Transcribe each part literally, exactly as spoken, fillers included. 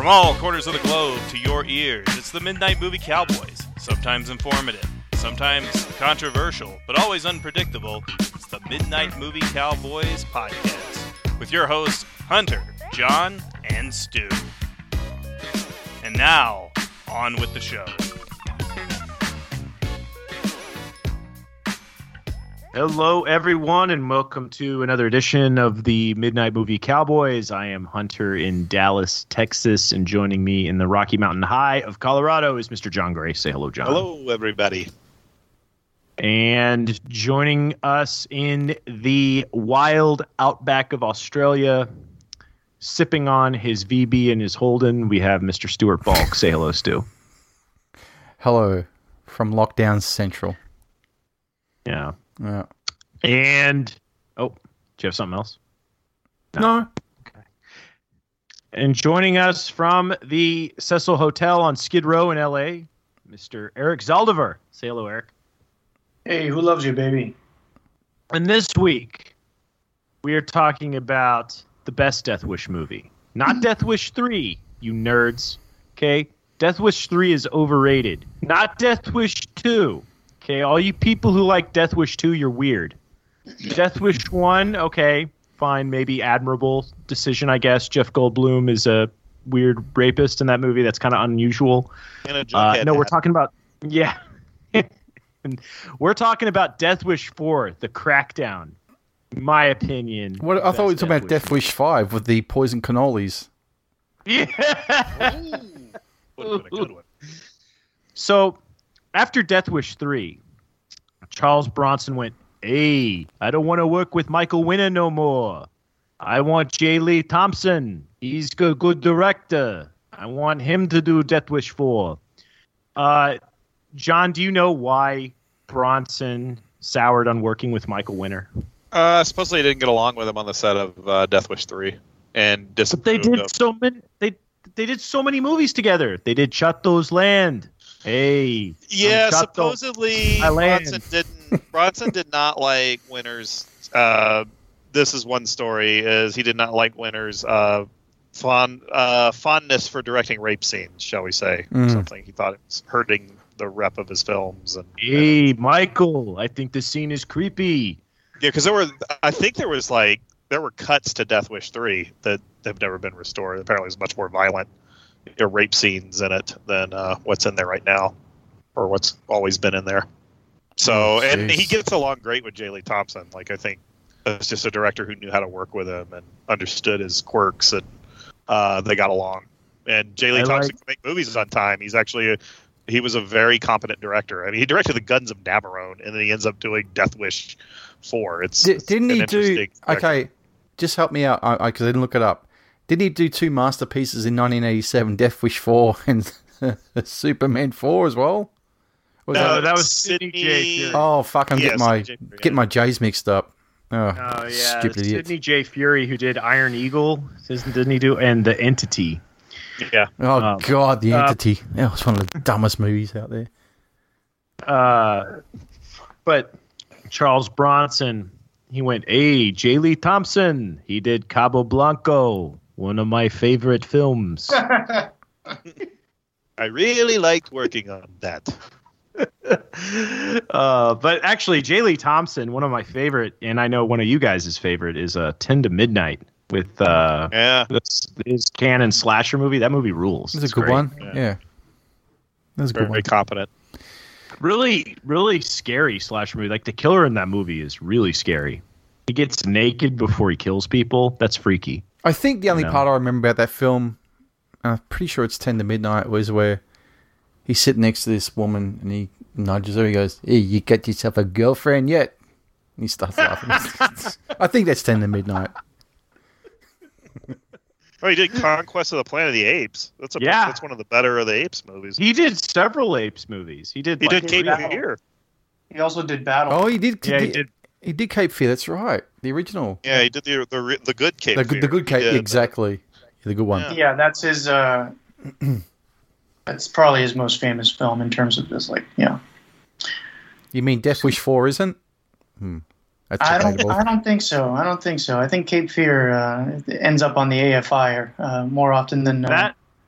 From all corners of the globe to your ears, it's the Midnight Movie Cowboys. Sometimes informative, sometimes controversial, but always unpredictable. It's the Midnight Movie Cowboys podcast with your hosts, Hunter, John, and Stu. And now, on with the show. Hello, everyone, and welcome to another edition of the Midnight Movie Cowboys. I am Hunter in Dallas, Texas, and joining me in the Rocky Mountain High of Colorado is Mister John Gray. Say hello, John. Hello, everybody. And joining us in the wild outback of Australia, sipping on his V B and his Holden, we have Mister Stuart Balk. Say hello, Stu. Hello from Lockdown Central. Yeah. Yeah. And, oh, do you have something else? No. no. Okay. And joining us from the Cecil Hotel on Skid Row in L A, Mister Eric Zaldivar. Say hello, Eric. Hey, who loves you, baby? And this week, we are talking about the best Death Wish movie. Not Death Wish three, you nerds. Okay? Death Wish three is overrated. Not Death Wish two. Okay, all you people who like Death Wish two, you're weird. Death Wish one, okay, fine, maybe admirable decision, I guess. Jeff Goldblum is a weird rapist in that movie. That's kind of unusual. Uh, no, we're talking about, yeah. We're talking about Death Wish four, The Crackdown. In my opinion. What I thought we were talking about Death Wish five with the poison cannolis. Yeah. Would have been a good one. So, after Death Wish three, Charles Bronson went, hey, I don't want to work with Michael Winner no more. I want J. Lee Thompson. He's a good director. I want him to do Death Wish four. Uh, John, do you know why Bronson soured on working with Michael Winner? Uh, supposedly he didn't get along with him on the set of uh, Death Wish three. And but they did of- so many they they did so many movies together. They did Chateau's Land. Hey. Yeah, um, supposedly Bronson didn't. Bronson did not like Winner's. Uh, this is one story: is he did not like Winner's uh, fond uh, fondness for directing rape scenes, shall we say? Mm. Something he thought it was hurting the rep of his films. And hey, and, Michael, I think this scene is creepy. Yeah, because there were. I think there was like there were cuts to Death Wish three that have never been restored. Apparently, it's much more violent. There are rape scenes in it than uh, what's in there right now, or what's always been in there. So, oh, and he gets along great with J. Lee Thompson. Like, I think it's just a director who knew how to work with him and understood his quirks, and uh, they got along. And J. Lee I Thompson like- can make movies on time. He's actually a, he was a very competent director. I mean, he directed The Guns of Navarone, and then he ends up doing Death Wish four. It's, D- it's didn't an he do? interesting director. Okay, just help me out because I, I, 'cause I didn't look it up. Didn't he do two masterpieces in nineteen eighty-seven, Death Wish four and Superman four as well? Was no, that, that was Sidney J. Fury. Oh, fuck, I'm Yeah, getting my Sidney J. Fury, getting yeah. my J's mixed up. Oh, Oh, yeah. stupid idiot. Sidney J. Fury, who did Iron Eagle, didn't he do? And The Entity. Yeah. Oh, Um, God, The uh, Entity. That was one of the dumbest movies out there. Uh, but Charles Bronson, he went, hey, J. Lee Thompson. He did Cabo Blanco, one of my favorite films. I really liked working on that. uh, but actually, J. Lee Thompson, one of my favorite, and I know one of you guys' favorite, is uh, ten to Midnight with uh, Yeah. this, his canon slasher movie. That movie rules. That's a It's good great. one. Yeah. Yeah. That's a Very, good one. very competent. Really, really scary slasher movie. Like the killer in that movie is really scary. He gets naked before he kills people. That's freaky. I think the only No. part I remember about that film, I'm pretty sure it's ten to Midnight, was where he's sitting next to this woman and he nudges her. He goes, hey, you got yourself a girlfriend yet? And he starts laughing. I think that's ten to Midnight. Oh, he did Conquest of the Planet of the Apes. That's a Yeah. that's one of the better of the Apes movies. He did several Apes movies. He did. He like, did Cape Battle. Fear. He also did Battle. Oh, he did. Yeah, he he did, did. he did Cape Fear. That's right. The original. Yeah, he did the the the good Cape The, Fear. the good He Cape. did, uh, Exactly. The good one. Yeah. Yeah, that's his. Uh, that's probably his most famous film in terms of this. Like, yeah, You mean Death Wish four isn't? Hmm. That's I don't. debatable. I don't think so. I don't think so. I think Cape Fear uh, ends up on the A F I uh, more often than uh, That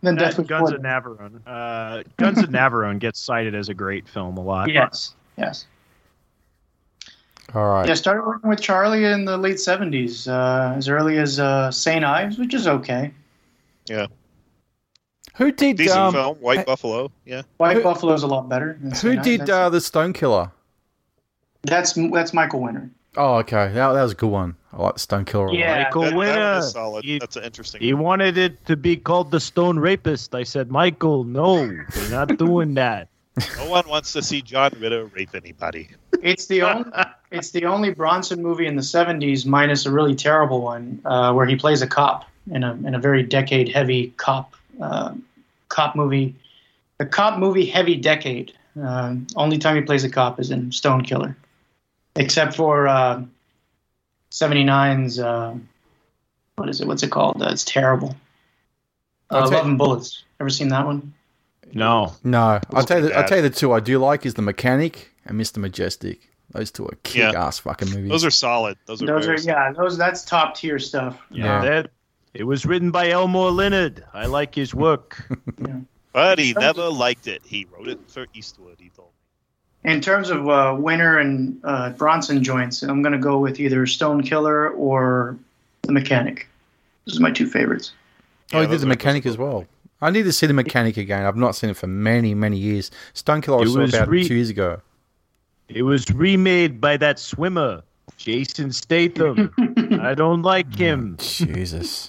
than That Death Wish Guns four. of Navarone. Uh, Guns of Navarone gets cited as a great film a lot. Yes, yes. All right. Yeah, started working with Charlie in the late seventies, uh, as early as uh, Saint Ives, which is okay. Yeah. Who did Decent um, film. White hey- Buffalo. Yeah. White Who- Buffalo's a lot better. Than Who Saint Ives. did That's, uh, the Stone Killer? that's that's Michael Winner. Oh, okay. That, that was a good one. I like the Stone Killer a lot. Yeah. Michael That, that one Winner. is solid. He, That's an interesting he one. wanted it to be called the Stone Rapist. I said, Michael, no, we're not doing that. No one wants to see John Ritter rape anybody. It's the only it's the only Bronson movie in the seventies, minus a really terrible one, uh, where he plays a cop in a in a very decade heavy cop uh, cop movie, a cop movie heavy decade. Uh, only time he plays a cop is in Stone Killer, except for uh, seventy-nine's. Uh, what is it? What's it called? Uh, it's terrible. Uh, I'll tell- Love and Bullets. Ever seen that one? No. No, I'll tell you. The, I'll bad. tell you the two I do like is The Mechanic and Mister Majestic. Those two are kick-ass fucking movies. Those are solid. Those are Those are very solid. yeah. Those that's top tier stuff. Yeah. That, it was written by Elmore Leonard. I like his work. But he never liked it. He wrote it for Eastwood, he told me. In terms of uh, Winner and uh, Bronson joints, I'm going to go with either Stone Killer or The Mechanic. Those are my two favorites. Oh, Yeah, he did those The are- Mechanic those as are- well. I need to see The Mechanic again. I've not seen it for many, many years. Stone Killer I It saw was about re- two years ago. It was remade by that swimmer, Jason Statham. I don't like him. Jesus.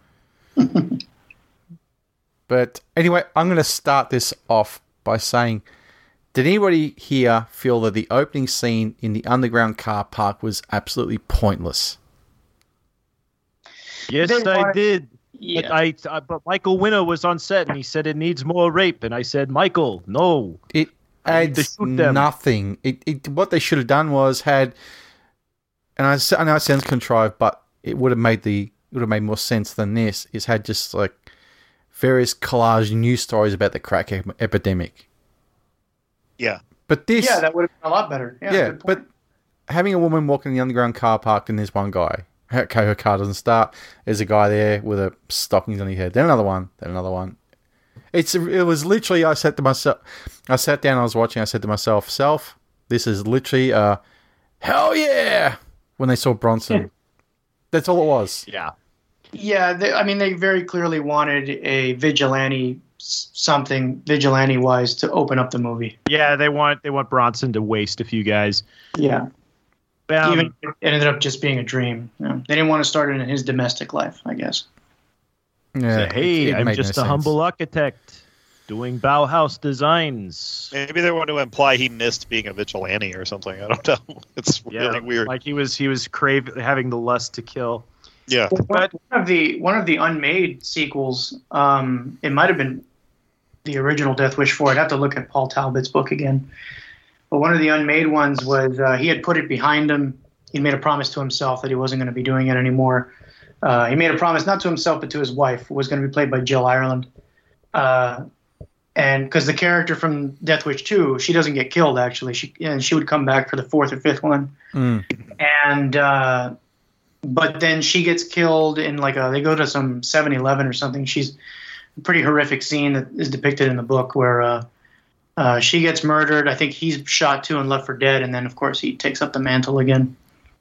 But anyway, I'm going to start this off by saying, did anybody here feel that the opening scene in the underground car park was absolutely pointless? Yes, They I want- did. Yeah. But I, I, but Michael Winner was on set and he said it needs more rape, and I said, Michael, no. It I need to adds shoot them. nothing. It, it what they should have done was had, and I, s- I know it sounds contrived, but it would have made the it would have made more sense than this. Is had just like various collage news stories about the crack ep- epidemic. Yeah. But this, yeah, that would have been a lot better. Yeah, yeah, good but point. having a woman walking in the underground car park and there's one guy. Okay, her car doesn't start. There's a guy there with a stockings on his head. Then another one. Then another one. It's it was literally. I said to myself. I sat down. I was watching. I said to myself, "Self, this is literally a hell yeah." When they saw Bronson, that's all it was. Yeah. Yeah, they, I mean, they very clearly wanted a vigilante s- something vigilante wise to open up the movie. Yeah, they want they want Bronson to waste a few guys. Yeah, Um, even it ended up just being a dream. You know, they didn't want to start it in his domestic life, I guess. Yeah. say, hey, it- it I'm made just no a sense. humble architect doing Bauhaus designs. Maybe they want to imply he missed being a vigilante or something. I don't know. It's Yeah, really weird. like he was he was crave having the lust to kill. yeah. One of the one of the unmade sequels, um, it might have been the original Death Wish four. I'd have to look at Paul Talbot's book again. But one of the unmade ones was uh, he had put it behind him. He made a promise to himself that he wasn't going to be doing it anymore. Uh, he made a promise not to himself but to his wife, who was going to be played by Jill Ireland. Uh, and because the character from Death Wish two, she doesn't get killed actually. She and she would come back for the fourth or fifth one. Mm. And uh, but then she gets killed in like a they go to some seven eleven or something. She's a pretty horrific scene that is depicted in the book where uh, uh, she gets murdered. I think he's shot too and left for dead, and then of course he takes up the mantle again.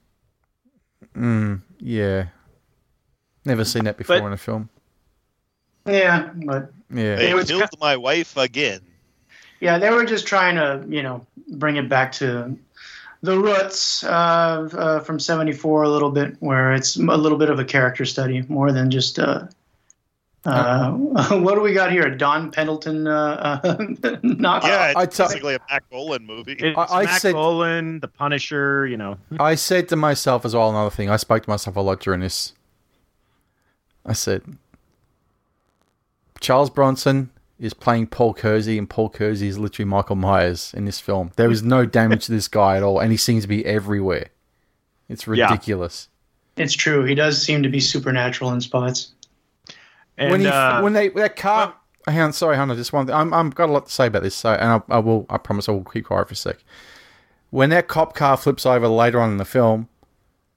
Mm, yeah. Never seen that before But- in a film. Yeah, but Yeah. They It was killed my wife again. yeah, they were just trying to you know bring it back to the roots uh, uh, from seventy-four a little bit, where it's a little bit of a character study more than just. Uh, uh, what do we got here? A Don Pendleton uh, uh, knockoff? Yeah, it's I tell- basically a Mac Bolan movie. It's I- I Mac said- Bolan, The Punisher, you know. I said to myself as well, another thing. I spoke to myself a lot during this. I said, Charles Bronson is playing Paul Kersey, and Paul Kersey is literally Michael Myers in this film. There is no damage to this guy at all, and he seems to be everywhere. It's Yeah. ridiculous. It's true. He does seem to be supernatural in spots. And when he, uh, when they that car, hang on, sorry, Hannah, just one thing. I'm I'm got a lot to say about this, so and I, I will, I promise, I will keep quiet for a sec. When that cop car flips over later on in the film,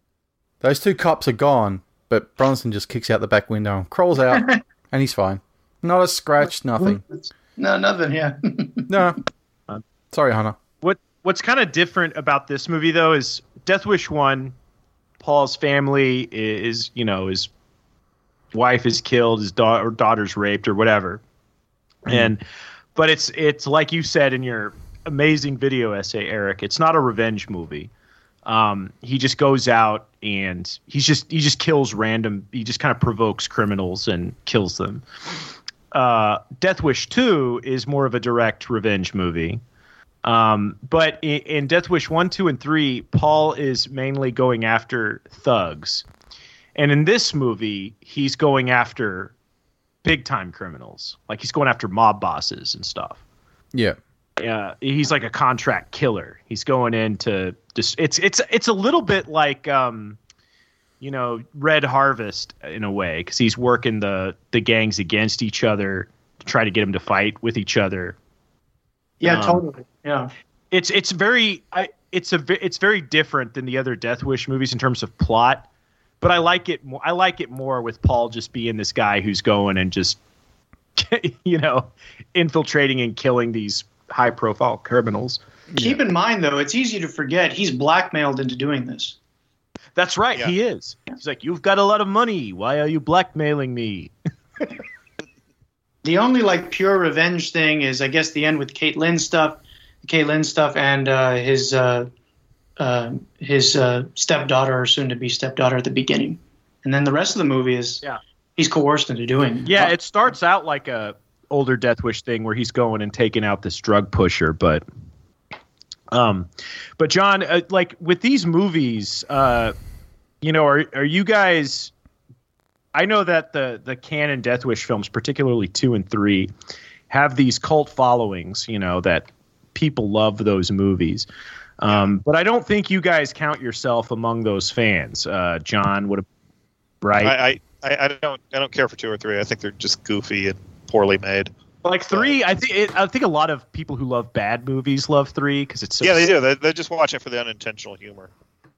those two cops are gone, but Bronson just kicks out the back window and crawls out, and he's fine. Not a scratch, nothing. No, nothing. Yeah. No. Sorry, Hannah. What What's kind of different about this movie though is Death Wish one. Paul's family is, you know, his wife is killed, his daughter or daughter's raped or whatever, mm. and but it's it's like you said in your amazing video essay, Eric. It's not a revenge movie. Um, he just goes out and he's just he just kills random. He just kind of provokes criminals and kills them. Uh, Death Wish two is more of a direct revenge movie. Um, but in, in Death Wish one, two, and three, Paul is mainly going after thugs. And in this movie, he's going after big time criminals. Like he's going after mob bosses and stuff. Yeah. Yeah, he's like a contract killer. He's going into just it's it's it's a little bit like um, you know, Red Harvest in a way, because he's working the the gangs against each other to try to get them to fight with each other. Yeah, um, totally. Yeah, it's it's very I, it's a it's very different than the other Death Wish movies in terms of plot, but I like it more. I like it more with Paul just being this guy who's going and just you know infiltrating and killing these high profile criminals. Keep yeah. in mind though, it's easy to forget he's blackmailed into doing this. That's right. Yeah. He is. He's like, you've got a lot of money. Why are you blackmailing me? The only like pure revenge thing is, I guess, the end with Caitlyn stuff, Caitlyn stuff, and uh, his uh, uh, his uh, stepdaughter or soon to be stepdaughter at the beginning, and then the rest of the movie is yeah. he's coerced into doing it. Yeah, it starts out like a older Death Wish thing where he's going and taking out this drug pusher, but um, but John, uh, like with these movies, uh, you know, are are you guys? I know that the the canon Death Wish films, particularly two and three, have these cult followings. You know that people love those movies, um, but I don't think you guys count yourself among those fans. Uh, John, would right? I, I I don't I don't care for two or three. I think they're just goofy and poorly made. Like three, I think it, I think a lot of people who love bad movies love three because it's so yeah, they do. They they just watch it for the unintentional humor.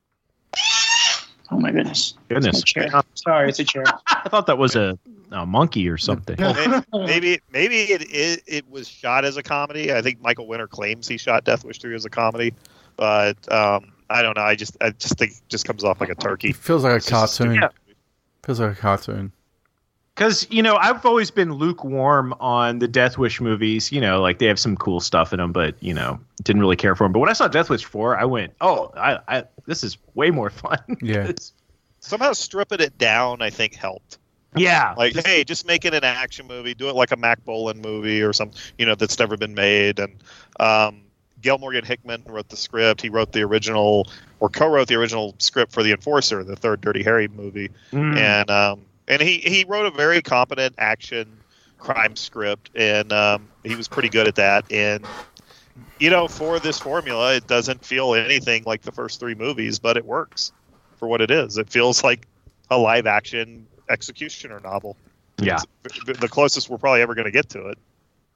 Oh my goodness! Goodness, it's a chair. Sorry, it's a chair. I thought that was a, a monkey or something. maybe maybe, maybe it, it it was shot as a comedy. I think Michael Winter claims he shot Death Wish three as a comedy, but um, I don't know. I just I just think it just comes off like a turkey. It feels like a It's just cartoon. Yeah. Feels like a cartoon. Because, you know, I've always been lukewarm on the Death Wish movies. You know, like they have some cool stuff in them, but, you know, didn't really care for them. But when I saw Death Wish four, I went, oh, I, I this is way more fun. Yeah. It's- Somehow stripping it down, I think, helped. yeah. Like, hey, just make it an action movie. Do it like a Mac Bolan movie or some, you know, that's never been made. And um, Gail Morgan Hickman wrote the script. He wrote the original, or co-wrote the original script for The Enforcer, the third Dirty Harry movie. Mm. And um, and he, he wrote a very competent action crime script, and um, he was pretty good at that. And, you know, for this formula, it doesn't feel anything like the first three movies, but it works for what it is. It feels like a live action executioner novel. Yeah. It's the closest we're probably ever going to get to it.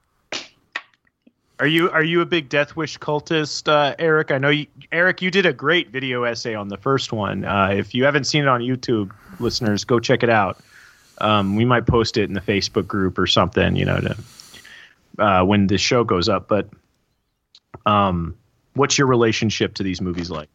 Are you are you a big Death Wish cultist, uh, Eric? I know you, Eric, you did a great video essay on the first one. Uh, if you haven't seen it on YouTube, listeners, go check it out. Um, we might post it in the Facebook group or something, you know, to uh, when this show goes up. But um, what's your relationship to these movies like?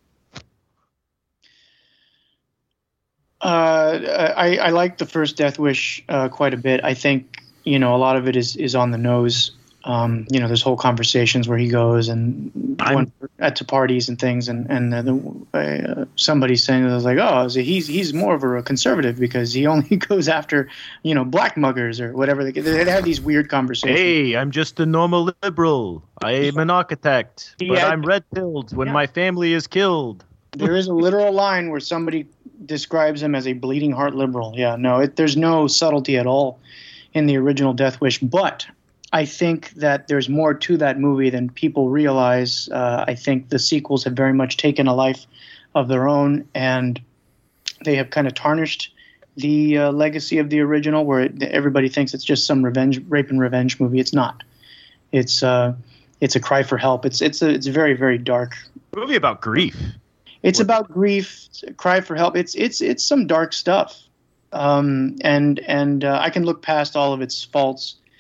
Uh, I, I like the first Death Wish uh, quite a bit. I think, you know, a lot of it is, is on the nose. Um, you know, there's whole conversations where he goes and went at to parties and things, and and uh, the, uh, somebody's saying, I was like, oh, so he's he's more of a conservative because he only goes after, you know, black muggers or whatever. They, they have these weird conversations. Hey, I'm just a normal liberal. I'm an architect, but Yeah. I'm red-pilled when Yeah. my family is killed. There is a literal line where somebody describes him as a bleeding heart liberal. Yeah, no, it, there's no subtlety at all in the original Death Wish, but I think that there's more to that movie than people realize. Uh, I think the sequels have very much taken a life of their own, and they have kind of tarnished the uh, legacy of the original, where it, everybody thinks it's just some revenge, rape and revenge movie. It's not. It's uh, it's a cry for help. It's it's a it's very very dark. A movie about grief. It's about grief, cry for help. It's it's it's some dark stuff, um, and and uh, I can look past all of its faults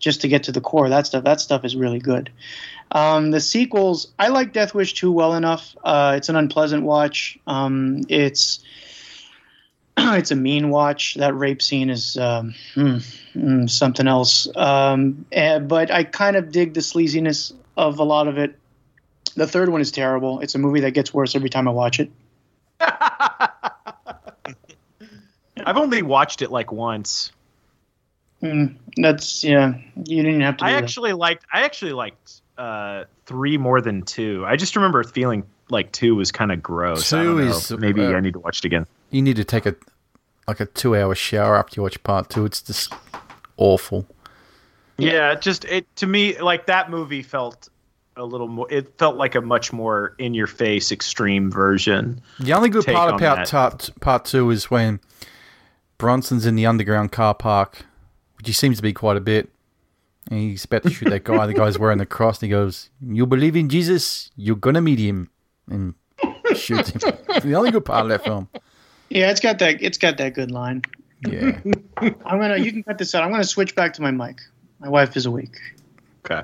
just to get to the core of that stuff. That stuff is really good. Um, the sequels, I like Death Wish two well enough. Uh, it's an unpleasant watch. Um, it's it's a mean watch. That rape scene is um, mm, mm, something else. Um, and, but I kind of dig the sleaziness of a lot of it. The third one is terrible. It's a movie that gets worse every time I watch it. I've only watched it like once. Mm, that's yeah. You didn't have to. Do I that. actually liked. I actually liked uh, three more than two. I just remember feeling like two was kind of gross. I Two don't know. is, maybe uh, I need to watch it again. You need to take a like a two hour shower after you watch part two. It's just awful. Yeah, it just it to me like that movie felt a little more. It felt like a much more in your face extreme version. The only good Take part on about that. part, part two is when Bronson's in the underground car park, which he seems to be quite a bit, and he's about to shoot that guy. The guy's wearing the cross, and he goes, "You believe in Jesus, you're gonna meet him," and shoots him. It's the only good part of that film. Yeah, it's got that. It's got that good line. Yeah. I'm gonna. You can cut this out. I'm gonna switch back to my mic. My wife is awake. Okay.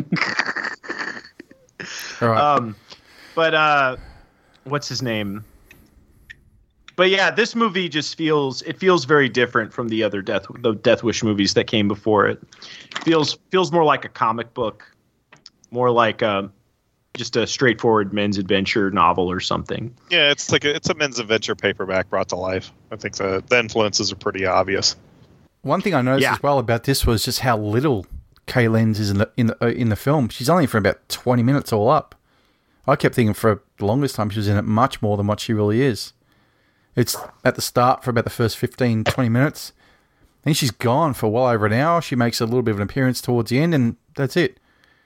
All right. Um, but uh, what's his name? But yeah, this movie just feels it feels very different from the other Death the Death Wish movies that came before it. Feels feels more like a comic book, more like a, just a straightforward men's adventure novel or something. Yeah, it's like a, it's a men's adventure paperback brought to life. I think the, the influences are pretty obvious. One thing I noticed Yeah. as well about this was just how little Kay Lenz is in the in the uh, in the film. She's only for about twenty minutes all up. I kept thinking for the longest time she was in it much more than what she really is. It's at the start for about the first fifteen, twenty minutes. Then she's gone for well over an hour. She makes a little bit of an appearance towards the end, and that's it.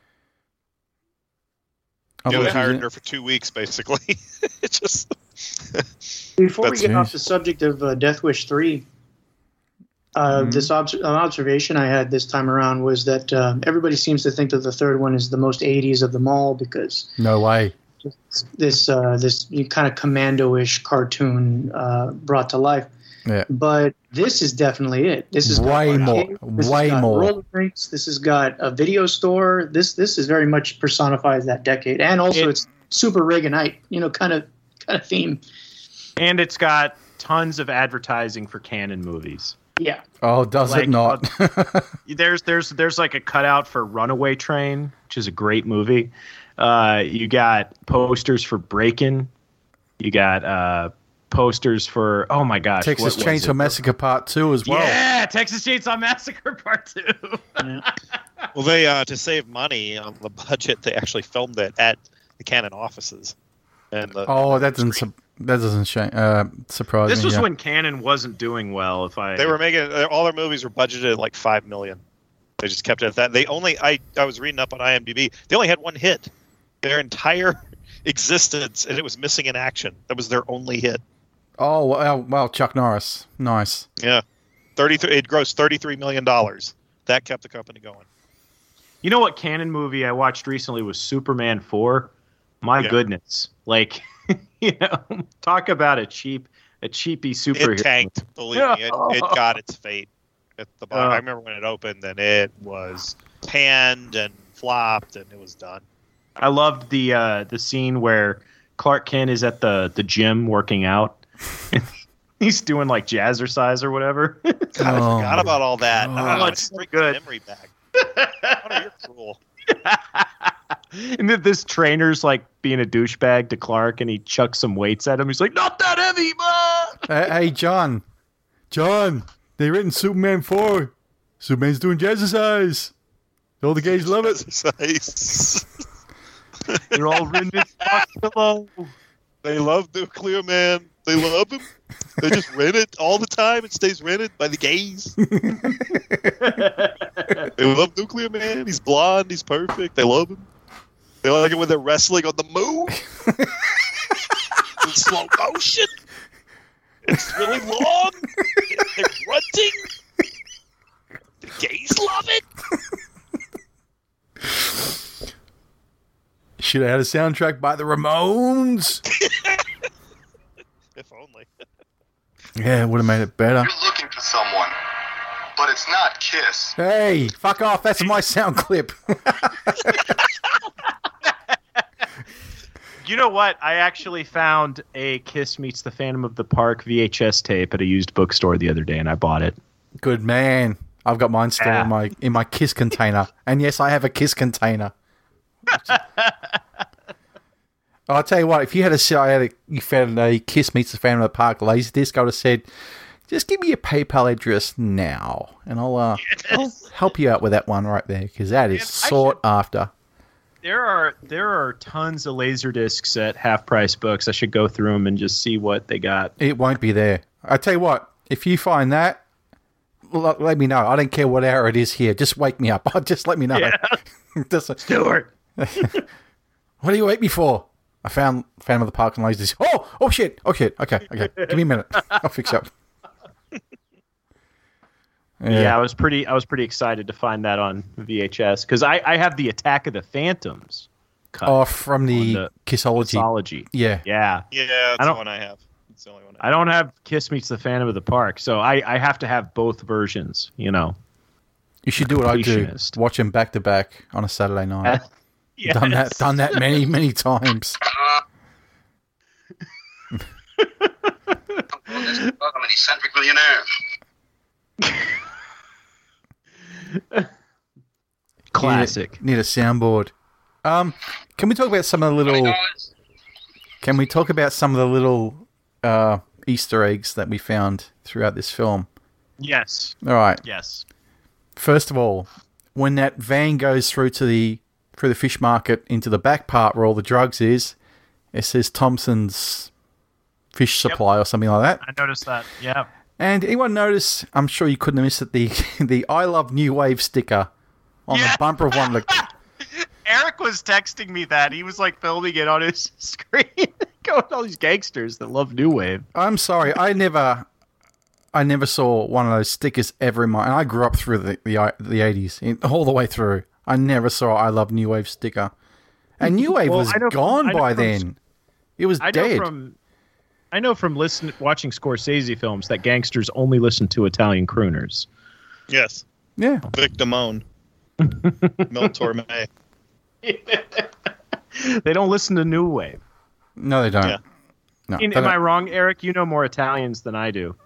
I Yeah, thought they she was hired in- her for two weeks, basically. It's just Before That's we get off nice. the subject of uh, Death Wish three, uh, Mhm. this obs- an observation I had this time around was that uh, everybody seems to think that the third one is the most eighties of them all because No way. this uh, this kind of commando-ish cartoon uh, brought to life. Yeah. But this is definitely it. This is Way got more. arcade, this Way has got more. roller rinks. This has got a video store. This this is very much personifies that decade, and also It- it's super Reaganite, you know, kind of kind of theme. And it's got tons of advertising for Canon movies. Yeah. Oh, does Like, it not? There's there's there's like a cutout for Runaway Train, which is a great movie. Uh, you got posters for Breakin'. You got uh, posters for oh my gosh, Texas what was Chainsaw it? Massacre Part Two as well. Yeah, Texas Chainsaw Massacre Part Two. Yeah. well, they uh, to save money on the budget, they actually filmed it at the Canon offices. And the, Oh, that doesn't su- that doesn't sh- uh, surprise This me. was yeah. when Canon wasn't doing well. If I they were making all their movies were budgeted at like five million. They just kept it at that. They only I I was reading up on IMDb. They only had one hit their entire existence, and it was Missing in Action. That was their only hit. Oh, well, well, Chuck Norris. Nice. Yeah, thirty-three. It grossed thirty-three million dollars. That kept the company going. You know what Canon movie I watched recently was Superman four? My Yeah. goodness. Like, you know, talk about a cheap a cheapy superhero. It tanked. Believe me, it, it got its fate at the bottom. Uh. I remember when it opened, and it was panned and flopped, and it was done. I loved the uh, the scene where Clark Kent is at the, the gym working out. He's doing like jazzercise or whatever. God, I Oh, forgot about all that. God. Oh, Oh, it's it's so bring good. the memory back. Hunter, you're cruel. And then this trainer's like being a douchebag to Clark, and he chucks some weights at him. He's like, "Not that heavy, ma!" Hey, hey, John. John, they written Superman four. Superman's doing jazzercise. All the gays love it. Exercise. They're all written in Buffalo. They love Nuclear Man. They love him. They just rent it all the time. It stays rented by the gays. They love Nuclear Man. He's blonde. He's perfect. They love him. They like it when they're wrestling on the moon. In slow motion. It's really long. They're grunting. The gays love it. Should have had a soundtrack by the Ramones. If only. Yeah, it would have made it better. You're looking for someone. but it's not Kiss. Hey, fuck off. That's my sound clip. You know what? I actually found a Kiss Meets the Phantom of the Park V H S tape at a used bookstore the other day, and I bought it. Good man. I've got mine still Yeah. in my in my Kiss container. And yes, I have a Kiss container. I'll tell you what, if you had a, I had a you found a Kiss Meets the Phantom of the Park Laserdisc, I would have said, just give me your PayPal address now, and I'll, uh, I'll help you out with that one right there, because that is Man, I sought after. There are there are tons of laser discs at half price books. I should go through them and just see what they got. It won't be there. I tell you what, if you find that, l- let me know. I don't care what hour it is here. Just wake me up. Just let me know. Yeah. Just, Stuart. what do you wait me for? I found Phantom of the Park and Laserdisc. Oh, oh shit. Oh shit. Okay, okay. Give me a minute. I'll fix you up. Yeah. I was pretty I was pretty excited to find that on V H S because I, I have the Attack of the Phantoms cut. Oh, from the, the Kissology. Kissology. Yeah. Yeah. Yeah, that's I the don't- one I have. It's the only one. I I don't have Kiss Meets the Phantom of the Park, so I, I have to have both versions, you know. You should do what I do. Completionist. Watch them back to back on a Saturday night. Yes. Done that done that many, many times. I'm an eccentric millionaire. Classic. Need, need a soundboard. Um, can we talk about some of the little? Can we talk about some of the little uh, Easter eggs that we found throughout this film? Yes. All right. Yes. First of all, when that van goes through to the through the fish market into the back part where all the drugs is, it says Thompson's fish supply or something like that. I noticed that. Yeah. And anyone notice? I'm sure you couldn't have missed it. The the I Love New Wave sticker on Yeah. the bumper of one of the. Eric was texting me that. He was like filming it on his screen. Going all these gangsters that love New Wave. I'm sorry, I never, I never saw one of those stickers ever in my. And I grew up through the the the eighties, all the way through. I never saw I Love New Wave sticker, and New Wave Well, was I know from- gone I know by from- then. It was I know dead. from I know from listen watching Scorsese films that gangsters only listen to Italian crooners. Yes. Yeah, Vic Damone. Mil Torme. They don't listen to New Wave. no, they don't. Yeah. No, In, they am don't. I wrong, Eric? You know more Italians than I do.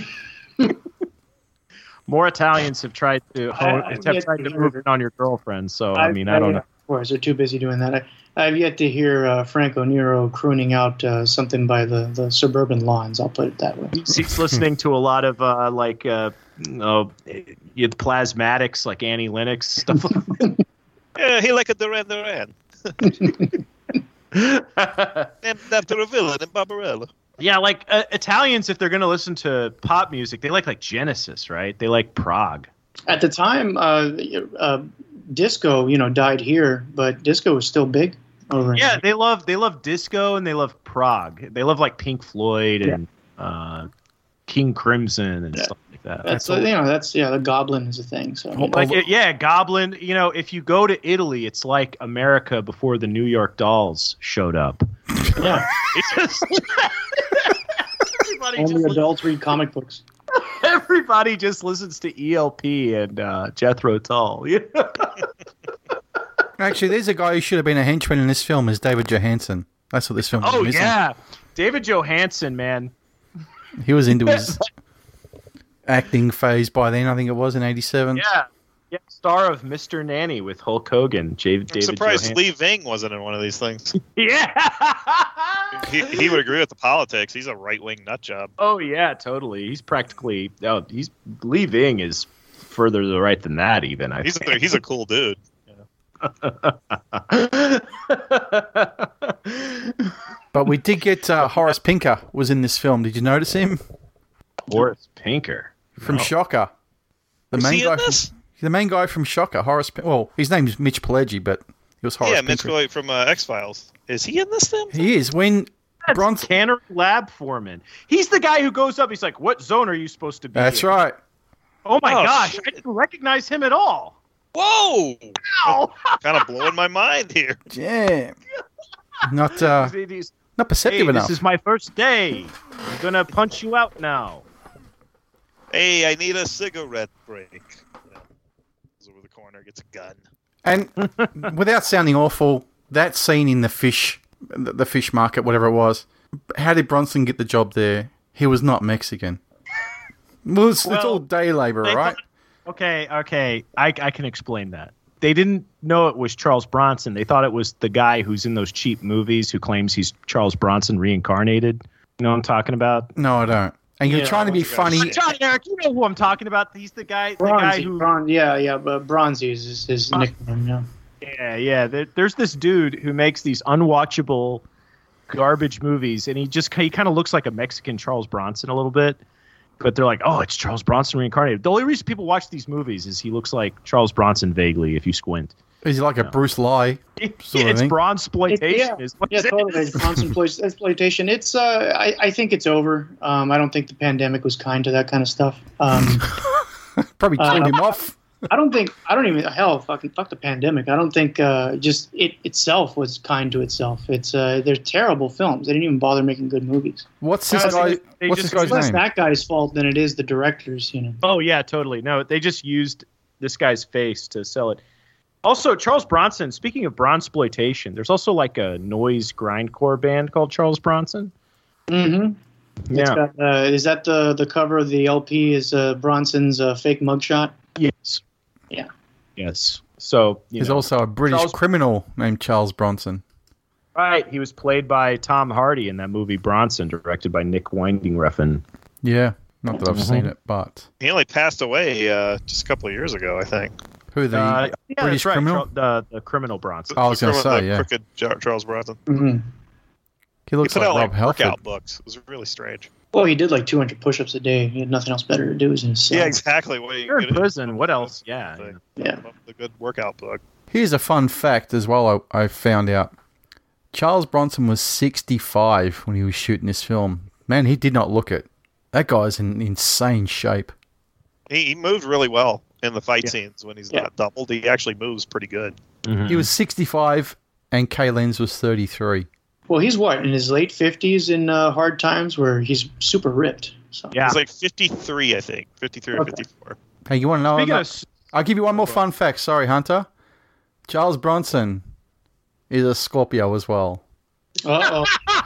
More Italians have tried to hone, I- have I- tried to move in on your girlfriend. So I I've- mean, I don't know. Of course, they're too busy doing that. I, I've yet to hear uh, Franco Nero crooning out uh, something by the, the Suburban Lawns. I'll put it that way. He's, he's listening to a lot of uh, like uh, oh, you know, plasmatics, like Annie Lennox stuff. Yeah, he like a Duran Duran. Named after a villain in Barbarella. Yeah, like uh, Italians, if they're going to listen to pop music, they like like Genesis, right? They like Prague. At the time, uh, uh, disco, you know, died here, but disco was still big over. Yeah, in they love they love disco and they love Prague. They love like Pink Floyd and uh, King Crimson and Yeah. stuff like that. That's uh, you know, that's yeah, the Goblin is a thing. So you know. Like it- yeah, Goblin. You know, if you go to Italy, it's like America before the New York Dolls showed up. yeah, It's just- everybody, only just, adults read comic books. everybody just listens to E L P and uh, Jethro Tull. Yeah. Actually, there's a guy who should have been a henchman in this film. Is David Johansen? That's what this film was Oh missing. yeah, David Johansen, man. He was into his acting phase by then. I think it was in eighty-seven. Yeah, yeah. Star of Mister Nanny with Hulk Hogan. J- David I'm surprised Johansen. Lee Ving wasn't in one of these things. Yeah. He, he would agree with the politics. He's a right wing nut job. Oh yeah, totally. He's practically. Oh, he's Lee Ving is further to the right than that. Even I He's think. a, he's a cool dude. But we did get uh, Horace Pinker was in this film. Did you notice him? Horace Pinker From No. Shocker. The Was main he in guy this? From, the main guy from Shocker, Horace Pin- Well, his name's Mitch Pileggi, but he was Horace Yeah, Mitch Pinker. Floyd from uh, X Files. Is he in this film? He is. When That's Bronson... Cannery Lab Foreman. He's the guy who goes up. He's like, "What zone are you supposed to be?" That's in?" right. Oh my Oh, gosh, shit. I didn't recognize him at all. Whoa! Ow. Kind of blowing my mind here. Yeah. Not uh, He's- he's- not perceptive hey, enough. this is my first day. I'm gonna punch you out now. Hey, I need a cigarette break. You know, goes over the corner, gets a gun. And without sounding awful, that scene in the fish, the the fish market, whatever it was, how did Bronson get the job there? He was not Mexican. Well, it's, Well, it's all day labor, they right? Okay, okay, I, I can explain that. They didn't know it was Charles Bronson. They thought it was the guy who's in those cheap movies who claims he's Charles Bronson reincarnated. You know what I'm talking about? No, I don't. And you're Yeah, trying to be what's the guy's funny. name? John Eric, you know who I'm talking about. He's the guy, the guy Bronzy, who. Bron- yeah, yeah, but Bronzy is his, his Uh, nickname. Yeah. Yeah, yeah. There, there's this dude who makes these unwatchable garbage movies, and he just he kind of looks like a Mexican Charles Bronson a little bit. But they're like, oh, it's Charles Bronson reincarnated. The only reason people watch these movies is he looks like Charles Bronson vaguely, if you squint. Is he like a Bruce Lee? Sort of it's thing. bronze exploitation. yeah, is what yeah, it totally. is. Bronson exploitation. It's. Uh, I, I think it's over. Um, I don't think the pandemic was kind to that kind of stuff. Um, Probably turned Uh, him off. I don't think. I don't even. Hell, fucking fuck the pandemic. I don't think. Uh, just it itself was kind to itself. It's. Uh, they're terrible films. They didn't even bother making good movies. What's this Guys, guy? they- they What's just- this It's guy's less name? that guy's fault than it is the director's. You know. Oh yeah, totally. No, they just used this guy's face to sell it. Also, Charles Bronson. Speaking of bronzeploitation, there's also like a noise grindcore band called Charles Bronson. Mm-hmm. Yeah. Got, uh, is that the the cover of the L P? Is uh, Bronson's uh, fake mugshot? Yes. Yeah. Yes. So you There's know, also a British Charles- criminal named Charles Bronson. right. He was played by Tom Hardy in that movie Bronson, directed by Nick Winding Refn. Yeah, not that I've Mhm. seen it, but He only passed away uh, just a couple of years ago, I think. who the? Uh, yeah, British that's right. criminal? Char- the the criminal Bronson. I was The gonna criminal- say, the yeah. Crooked Jar- Charles Bronson. Mm-hmm. he looks he put like out Rob like Halford. workout books. It was really strange. Well, he did like two hundred push-ups a day. He had nothing else better to do. Was in his cell. Yeah, exactly. What are you You're in gonna- prison. What else? Yeah. Thing. Yeah. The good workout book. Here's a fun fact as well. I, I found out Charles Bronson was sixty-five when he was shooting this film. Man, he did not look it. That guy's in insane shape. He, he moved really well in the fight Yeah. scenes when he's Yeah. not doubled. He actually moves pretty good. Mhm. He was sixty-five, and Kay Lenz was thirty-three. Well, he's what in his late fifties in uh, Hard Times, where he's super ripped. So. Yeah. He's like fifty-three, I think. fifty-three or Okay. fifty-four. Hey, you want to know? Speaking ano- of s- I'll give you one more fun fact. Sorry, Hunter. Charles Bronson is a Scorpio as well. Uh oh.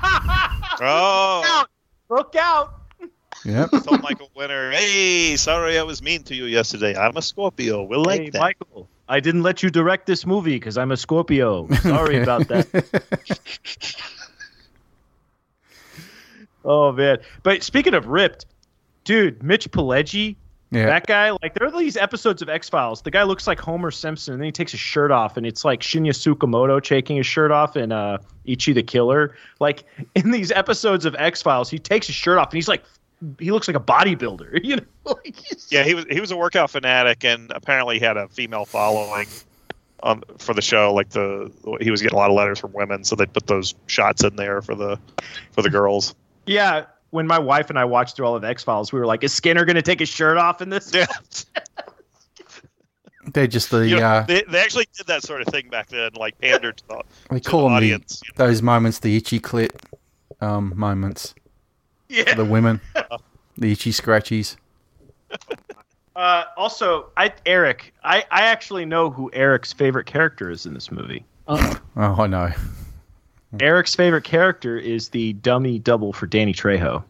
Oh, Look out! Yep. told Michael Winner, hey, sorry I was mean to you yesterday. I'm a Scorpio. We'll like Hey, that. Michael, I didn't let you direct this movie because I'm a Scorpio. Sorry about that. Oh man! But speaking of ripped, dude, Mitch Pileggi, Yeah. that guy. Like, there are these episodes of X Files. The guy looks like Homer Simpson, and then he takes his shirt off, and it's like Shinya Tsukamoto taking his shirt off in uh, Ichi the Killer. Like in these episodes of X Files, he takes his shirt off, and he's like, he looks like a bodybuilder. You know? Like, he's- Yeah, he was he was a workout fanatic, and apparently had a female following um, for the show. Like the he was getting a lot of letters from women, so they put those shots in there for the for the girls. Yeah, when my wife and I watched through all of X Files, we were like, "Is Skinner going to take his shirt off in this?" Yeah, They're just the you know, uh, they they actually did that sort of thing back then, like pandered to the, they to call the them the, audience. you know. those moments, the itchy clit um, moments. Yeah. For the women, the itchy scratchies. Uh, also, I Eric, I, I actually know who Eric's favorite character is in this movie. Uh-oh. Oh, I know. Eric's favorite character is the dummy double for Danny Trejo.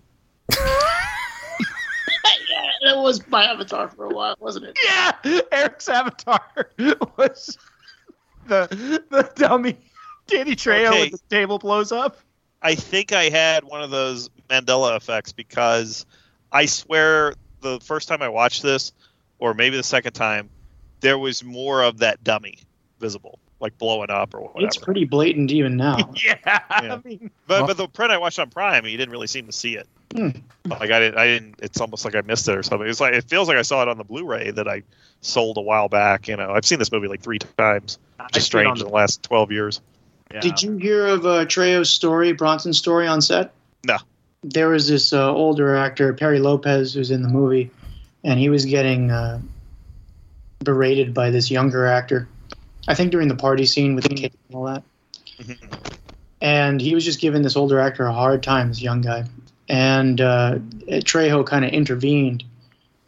That was my avatar for a while, wasn't it? Yeah, Eric's avatar was the the dummy Danny Trejo Okay. when the table blows up. I think I had one of those Mandela effects because I swear the first time I watched this, or maybe the second time, there was more of that dummy visible, like blowing up or whatever. It's pretty blatant even now. Yeah, Yeah. I mean, But Well- but the print I watched on Prime, you didn't really seem to see it. Hmm. Like I didn't, I didn't. It's almost like I missed it or something. It's like it feels like I saw it on the Blu-ray that I sold a while back. You know, I've seen this movie like three times. I Just see it on strange in the last twelve years. yeah. Did you hear of uh, Trejo's story, Bronson's story on set? No. There was this uh, older actor, Perry Lopez, who's in the movie, and he was getting uh, berated by this younger actor. I think during the party scene with the kid and all that. And he was just giving this older actor a hard time, this young guy. And uh, Trejo kind of intervened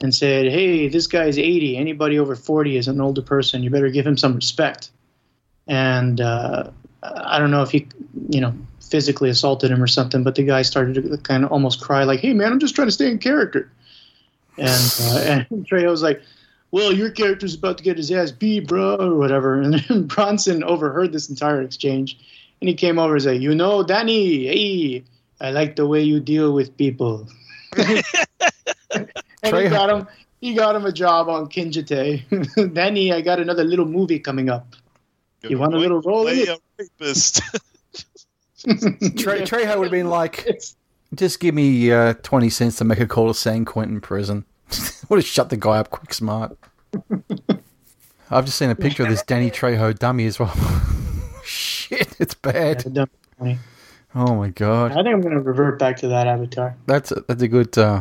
and said, "Hey, this guy's eighty. Anybody over forty is an older person. You better give him some respect." And uh, I don't know if he, you know, physically assaulted him or something, but the guy started to kind of almost cry like, "Hey, man, I'm just trying to stay in character." And, uh, and Trejo's like, "Well, your character's about to get his ass beat, bro," or whatever. And then Bronson overheard this entire exchange, and he came over and said, "You know, Danny, hey, I like the way you deal with people." And he got him. He got him a job on Kinjite. Danny, I got another little movie coming up. You want a little role in it? A rapist. Tre- Trejo would have been like, "Just give me uh, twenty cents to make a call to San Quentin prison." Would have shut the guy up quick smart. I've just seen a picture of this Danny Trejo dummy as well. Shit, it's bad. Yeah, oh my god. I think I'm going to revert back to that avatar. That's a, that's a good... Uh...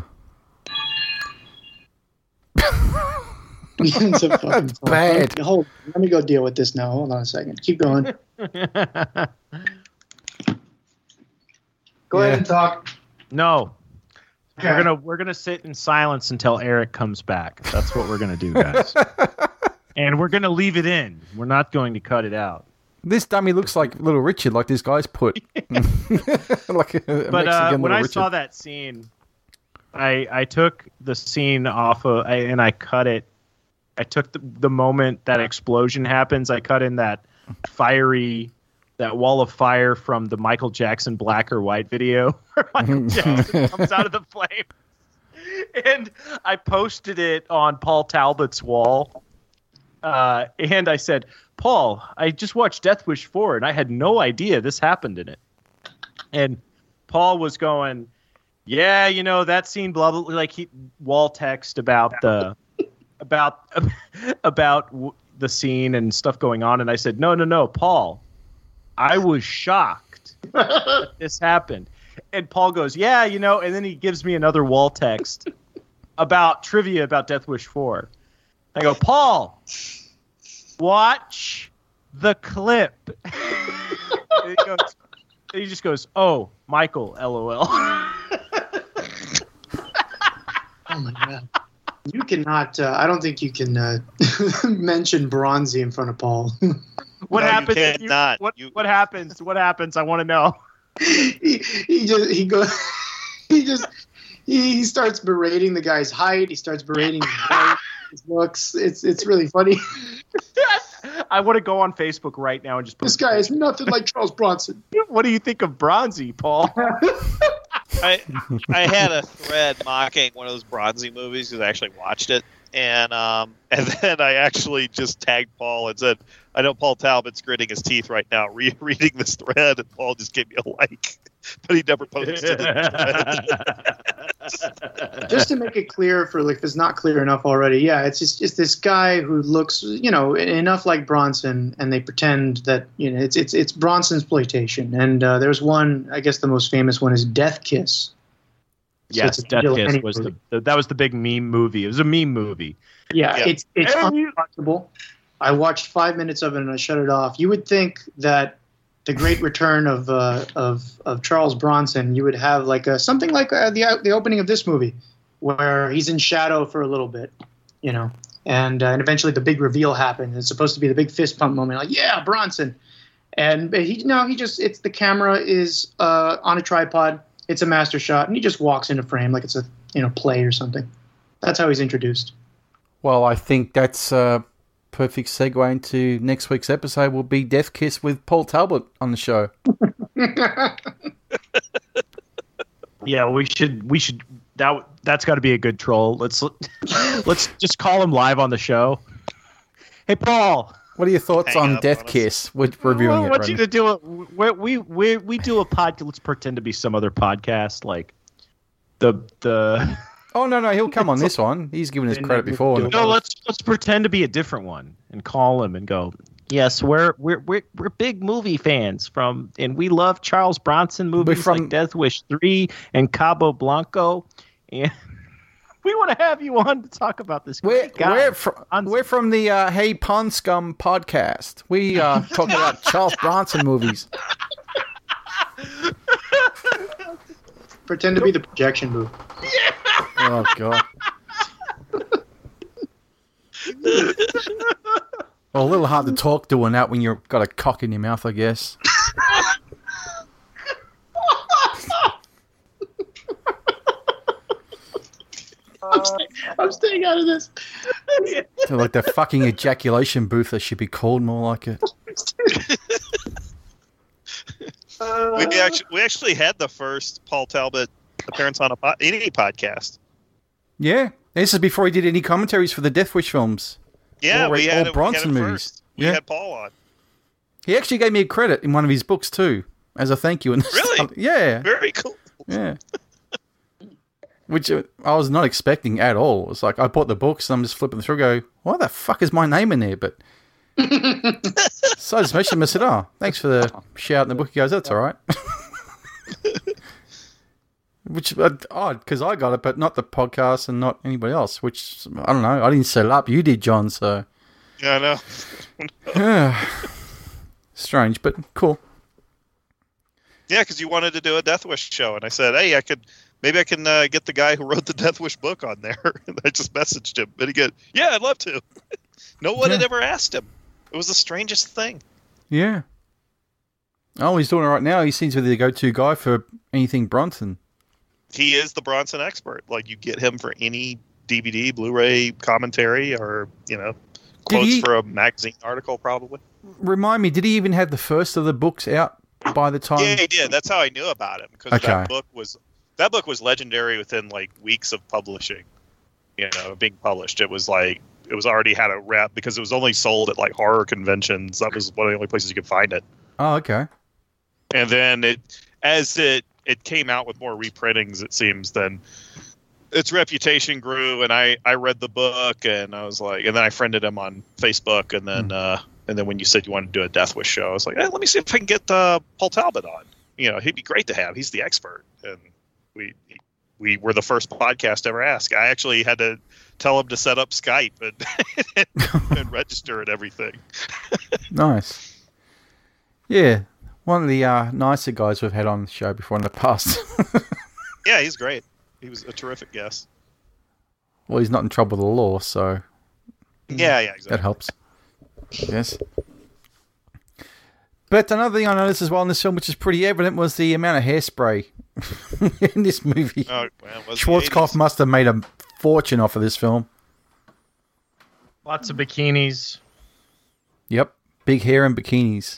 It's a fucking That's bad. Hold, let me go deal with this now. Hold on a second. Keep going. Go Yeah. ahead and talk. No. Okay. We're gonna we're gonna sit in silence until Eric comes back. That's what we're gonna do, guys. And we're gonna leave it in. We're not going to cut it out. This dummy looks like Little Richard, like this guy's put. like a, a But uh, Mexican when Little I Richard. saw that scene, I I took the scene off of I, and I cut it. I took the, the moment that explosion happens. I cut in that fiery, that wall of fire from the Michael Jackson Black or White video where Michael Jackson comes out of the flame. And I posted it on Paul Talbot's wall. Uh, and I said, "Paul, I just watched Death Wish four and I had no idea this happened in it." And Paul was going, "Yeah, you know, that scene, blah, blah, blah," like he wall text about the, about, about w- the scene and stuff going on. And I said, no, no, no, Paul, I was shocked that this happened. And Paul goes, "Yeah, you know," and then he gives me another wall text about trivia about Death Wish four. I go, "Paul, watch the clip." And he, goes, and he just goes, "Oh, Michael, LOL." Oh my god! You cannot. Uh, I don't think you can uh, mention Bronzy in front of Paul. What No, you happens? if you- cannot. what, You- what happens? What happens? I want to know. he, he just he goes. He just he, he starts berating the guy's height. He starts berating his, height, his looks. It's it's really funny. I want to go on Facebook right now and just put This guy is nothing like Charles Bronson. What do you think of Bronzy, Paul? I I had a thread mocking one of those Bronzy movies because I actually watched it, and um and then I actually just tagged Paul and said, "I know Paul Talbot's gritting his teeth right now re- reading this thread," and Paul just gave me a like, but he never posted it. Just to make it clear for like if it's not clear enough already, yeah, it's just it's this guy who looks, you know, enough like Bronson, and they pretend that, you know, it's it's it's Bronson's exploitation. And uh, there's one, I guess the most famous one is Death Kiss. So Yes, it's a Death Kiss vigilante was movie. the that was the big meme movie. It was a meme movie. Yeah, Yeah. it's it's Hey. unwatchable. I watched five minutes of it and I shut it off. You would think that the great return of uh, of of Charles Bronson, you would have like a, something like uh, the the opening of this movie, where he's in shadow for a little bit, you know, and uh, and eventually the big reveal happens. It's supposed to be the big fist pump moment, like, yeah, Bronson, and but he no, he just it's the camera is uh, on a tripod. It's a master shot, and he just walks into frame like it's a, you know, play or something. That's how he's introduced. Well, I think that's a perfect segue into next week's episode. Will be Death Kiss with Paul Talbot on the show. Yeah, we should we should that that's got to be a good troll. Let's let's just call him live on the show. Hey, Paul. What are your thoughts Hang on up Death on us. Kiss? We're reviewing I it want right you now. to do a we we we, we do a podcast. Let's pretend to be some other podcast, like the the. Oh, no, no, he'll come on this one. He's given us credit before. No, let's let's pretend to be a different one and call him and go, "Yes, we're we're we're we're big movie fans from, and we love Charles Bronson movies from- like Death Wish three and Cabo Blanco, and we want to have you on to talk about this." We're, great guy. we're, fr- we're from the uh, Hey Pond Scum podcast. We uh, talk about Charles Bronson movies. Pretend to be the projection booth. Oh, God. Well, a little hard to talk doing that when you've got a cock in your mouth, I guess. I'm staying out of this. So like the fucking ejaculation booth, that should be called more like it. we actually we actually had the first Paul Talbot appearance on a po- any podcast. Yeah, this is before he did any commentaries for the Death Wish films. Yeah, Or- we or had, it, Bronson we had it movies. first. We Yeah. had Paul on. He actually gave me a credit in one of his books too, as a thank you. And Really? Yeah, Very cool. yeah. Which uh, I was not expecting at all. It's like I bought the books and I'm just flipping through, go, why the fuck is my name in there? But so I just mentioned him. I said, oh, thanks for the shout in the book. He goes, that's all right. Which uh, odd, because I got it, but not the podcast and not anybody else. Which I don't know. I didn't set it up. You did, John. So Yeah, I know. strange, but cool. Yeah, because you wanted to do a Death Wish show, and I said, hey, I could maybe I can uh, get the guy who wrote the Death Wish book on there. And I just messaged him, and he goes, yeah, I'd love to. No one Yeah. had ever asked him. It was the strangest thing. Yeah. Oh, he's doing it right now. He seems to be the go-to guy for anything Bronson. He is the Bronson expert. Like, you get him for any D V D, Blu-ray commentary, or, you know, Did quotes he- for a magazine article, probably. Remind me, did he even have the first of the books out by the time? Yeah, he did. That's how I knew about him, because Okay. that book was that book was legendary within like weeks of publishing. You know, being published, it was like it was already had a rep because it was only sold at like horror conventions. That was one of the only places you could find it. Oh, okay. And then it, as it it came out with more reprintings, it seems, then its reputation grew. And I I read the book, and I was like, and then I friended him on Facebook, and then. uh And then when you said you wanted to do a Death Wish show, I was like, hey, let me see if I can get uh, Paul Talbot on. You know, he'd be great to have. He's the expert. And we we were the first podcast to ever ask. I actually had to tell him to set up Skype and, and register and everything. Nice. Yeah. One of the uh, nicer guys we've had on the show before in the past. Yeah, he's great. He was a terrific guest. Well, he's not in trouble with the law, so Yeah, yeah, that exactly. helps. Yes. But another thing I noticed as well in this film, which is pretty evident, was the amount of hairspray in this movie. Oh, well, it was the Schwarzkopf eighties. must have made a fortune off of this film. Lots of bikinis. Yep. Big hair and bikinis.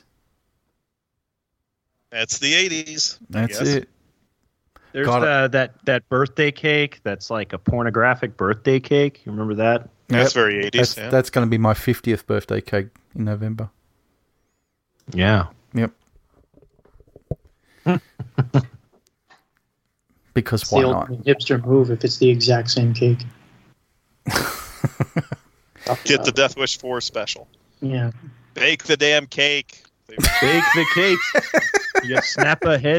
That's the eighties. I That's guess. it. There's Got it. uh, that that birthday cake that's like a pornographic birthday cake. You remember that? That's Yep. very eighties. That's, Yeah. that's going to be my fiftieth birthday cake in November. Yeah. Yep. Because It's why the not? ultimate hipster move if it's the exact same cake. Get the Death Wish four special. Yeah. Bake the damn cake. Bake the cake. You snap a head.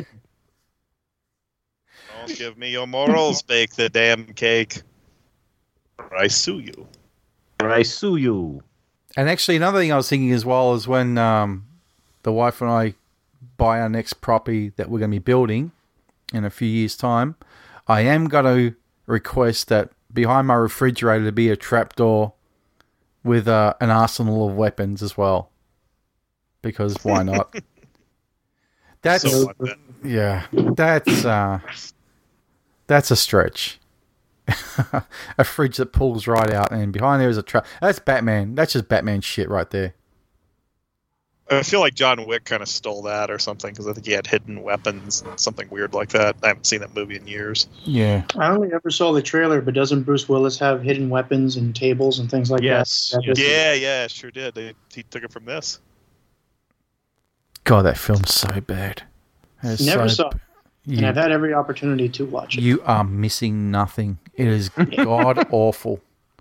Don't give me your morals. Bake the damn cake. Or I sue you. Or I sue you. And actually, another thing I was thinking as well is when um, the wife and I buy our next property that we're going to be building in a few years' time, I am going to request that behind my refrigerator to be a trapdoor with uh, an arsenal of weapons as well. Because why not? That's So like that. yeah, that's uh, that's a stretch. A fridge that pulls right out, and behind there is a trap. That's Batman. That's just Batman shit right there. I feel like John Wick kind of stole that or something, because I think he had hidden weapons and something weird like that. I haven't seen that movie in years. Yeah. I only ever saw the trailer, but doesn't Bruce Willis have hidden weapons and tables and things like Yes, that? yes. Yeah, yeah, sure did. They, he took it from this. God, that film's so bad. It's Never so saw it, You, and I've had every opportunity to watch it. you are missing nothing. It is god awful.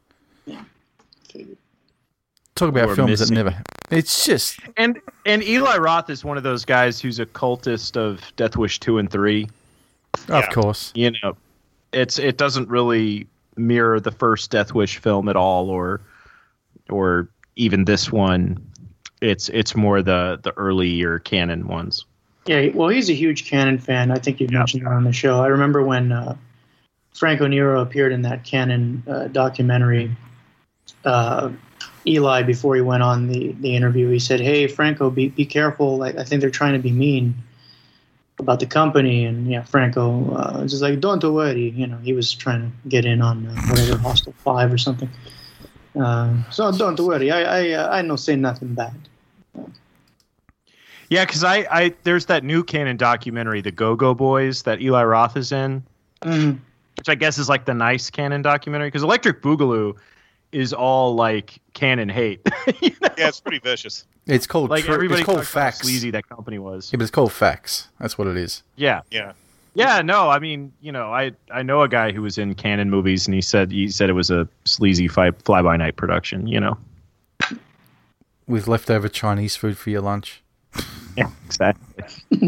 Talk about We're films that missing. never. It's just And and Eli Roth is one of those guys who's a cultist of Death Wish two and three. of Yeah. course. You know, it's it doesn't really mirror the first Death Wish film at all, or or even this one. It's it's more the the earlier canon ones. Yeah, well, he's a huge Canon fan. I think you mentioned that on the show. I remember when uh, Franco Nero appeared in that Canon uh, documentary. uh, Eli before he went on the, the interview. He said, "Hey, Franco, be be careful. Like I think they're trying to be mean about the company." And yeah, Franco uh, was just like, "Don't worry." You know, he was trying to get in on uh, whatever Hostel Five or something. Uh, so don't worry. I I uh, I don't say nothing bad. Yeah, because I, I there's that new canon documentary, The Go-Go Boys, that Eli Roth is in, Mm. which I guess is like the nice canon documentary. Because Electric Boogaloo is all like canon hate. You know? Yeah, it's pretty vicious. It's called Like tr- everybody it's called talks about how facts. sleazy that company was. Yeah, but it's called facts. That's what it is. Yeah. Yeah. Yeah, no, I mean, you know, I, I know a guy who was in canon movies, and he said he said it was a sleazy fly, fly-by-night production, you know. With leftover Chinese food for your lunch. Yeah, exactly.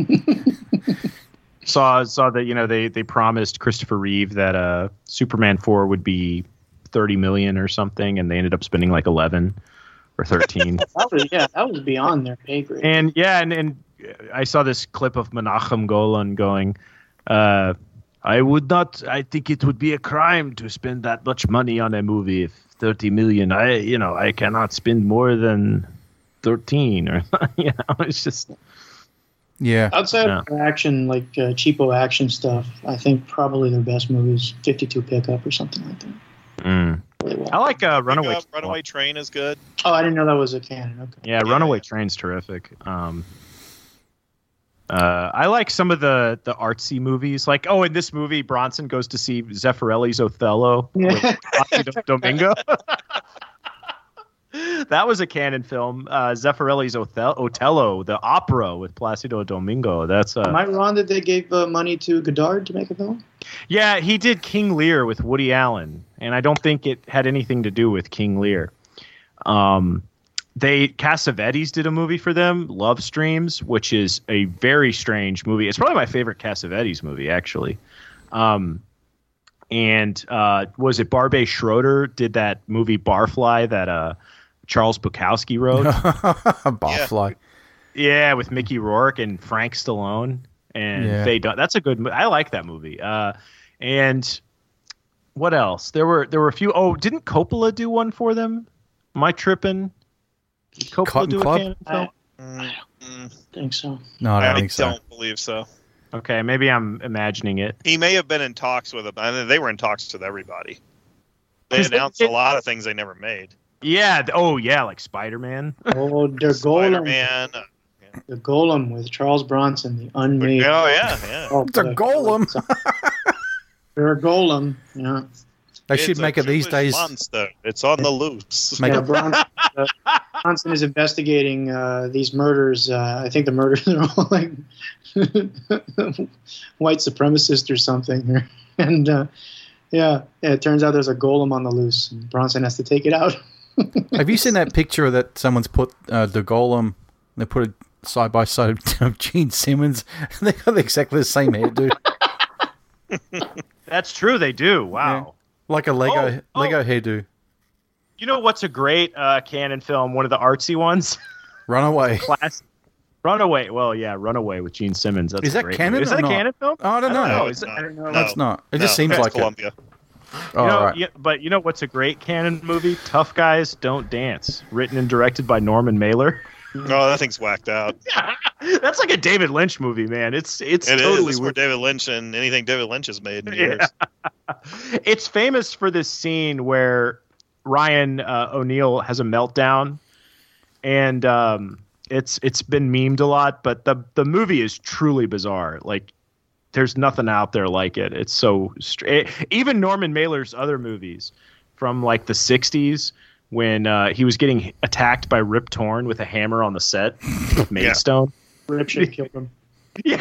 saw saw that, you know, they, they promised Christopher Reeve that uh, Superman four would be thirty million or something, and they ended up spending like eleven or thirteen. That was, yeah, that was beyond their pay grade. And yeah, and, and I saw this clip of Menachem Golan going, uh, I would not, I think it would be a crime to spend that much money on a movie. If thirty million, I, you know, I cannot spend more than thirteen or, you know, it's just, Yeah. Outside Yeah. of action, like uh, cheapo action stuff, I think probably their best movie is fifty-two Pickup or something like that. mm. Really well. I like uh, Runaway. Pick Up, Runaway Train is good. Oh, I didn't know that was a canon. Okay. Yeah, Yeah. Runaway Train's terrific. Um, uh, I like some of the the artsy movies. Like, oh, in this movie, Bronson goes to see Zeffirelli's Othello with Placido Domingo. That was a canon film. Uh, Zeffirelli's Othel- Otello, the opera with Placido Domingo. That's uh, Am I wrong that they gave uh, money to Godard to make a film? yeah. He did King Lear with Woody Allen, and I don't think it had anything to do with King Lear. Um, they Cassavetes did a movie for them, Love Streams, which is a very strange movie. It's probably my favorite Cassavetes movie, actually. Um, and uh, was it Barbet Schroeder did that movie Barfly that uh, Charles Bukowski wrote? Barfly. Yeah, with Mickey Rourke and Frank Stallone and Yeah. Faye Dun- That's a good movie. I like that movie. Uh, and what else? There were there were a few. Oh, didn't Coppola do one for them? Am I tripping? Did Coppola Cotton do a Club? canon film? Mm, mm, I think so. No, I don't I think so. don't believe so. Okay, maybe I'm imagining it. He may have been in talks with them. I mean, they were in talks with everybody. They 'Cause they- announced a lot of things they never made. Yeah. th- Oh, yeah, like Spider Man. Oh, Der Golem. Spider-Man. uh, The Golem with Charles Bronson, the Oh unmade. yeah, yeah. Oh, The boy. Golem. Der Golem. Yeah. They It's should a make it these Jewish days. Monster. It's on the loose. Make yeah, a- Bronson, uh, Bronson is investigating uh, these murders. Uh, I think the murders are all like white supremacist or something. And uh, yeah, yeah, it turns out there's a golem on the loose, and Bronson has to take it out. Have you seen that picture that someone's put uh, the Golem? They put it side by side of Gene Simmons. They got exactly the same hairdo, That's true. They do. Wow. like a Lego Oh, oh. Lego hairdo. You know what's a great uh, canon film? One of the artsy ones. Runaway. Class. Runaway. Well, yeah, Runaway with Gene Simmons. That's Is a that great canon movie. Is or that a not? canon film? Oh, I don't know. No, No, it's is it- not. I don't know. No, That's not. It just no, seems that's like Columbia. Oh, You know, right. yeah, but you know what's a great canon movie? Tough Guys Don't Dance, written and directed by Norman Mailer. No, that thing's whacked out. That's like a David Lynch movie, man. It's it's It is. totally It's where weird. David Lynch and anything David Lynch has made in Yeah. years. It's famous for this scene where Ryan uh, O'Neal has a meltdown, and um, it's it's been memed a lot. But the the movie is truly bizarre. Like, there's nothing out there like it. It's so str- it, even Norman Mailer's other movies from like the sixties, when uh, he was getting attacked by Rip Torn with a hammer on the set of Maidstone. Rip should have killed him. Yeah.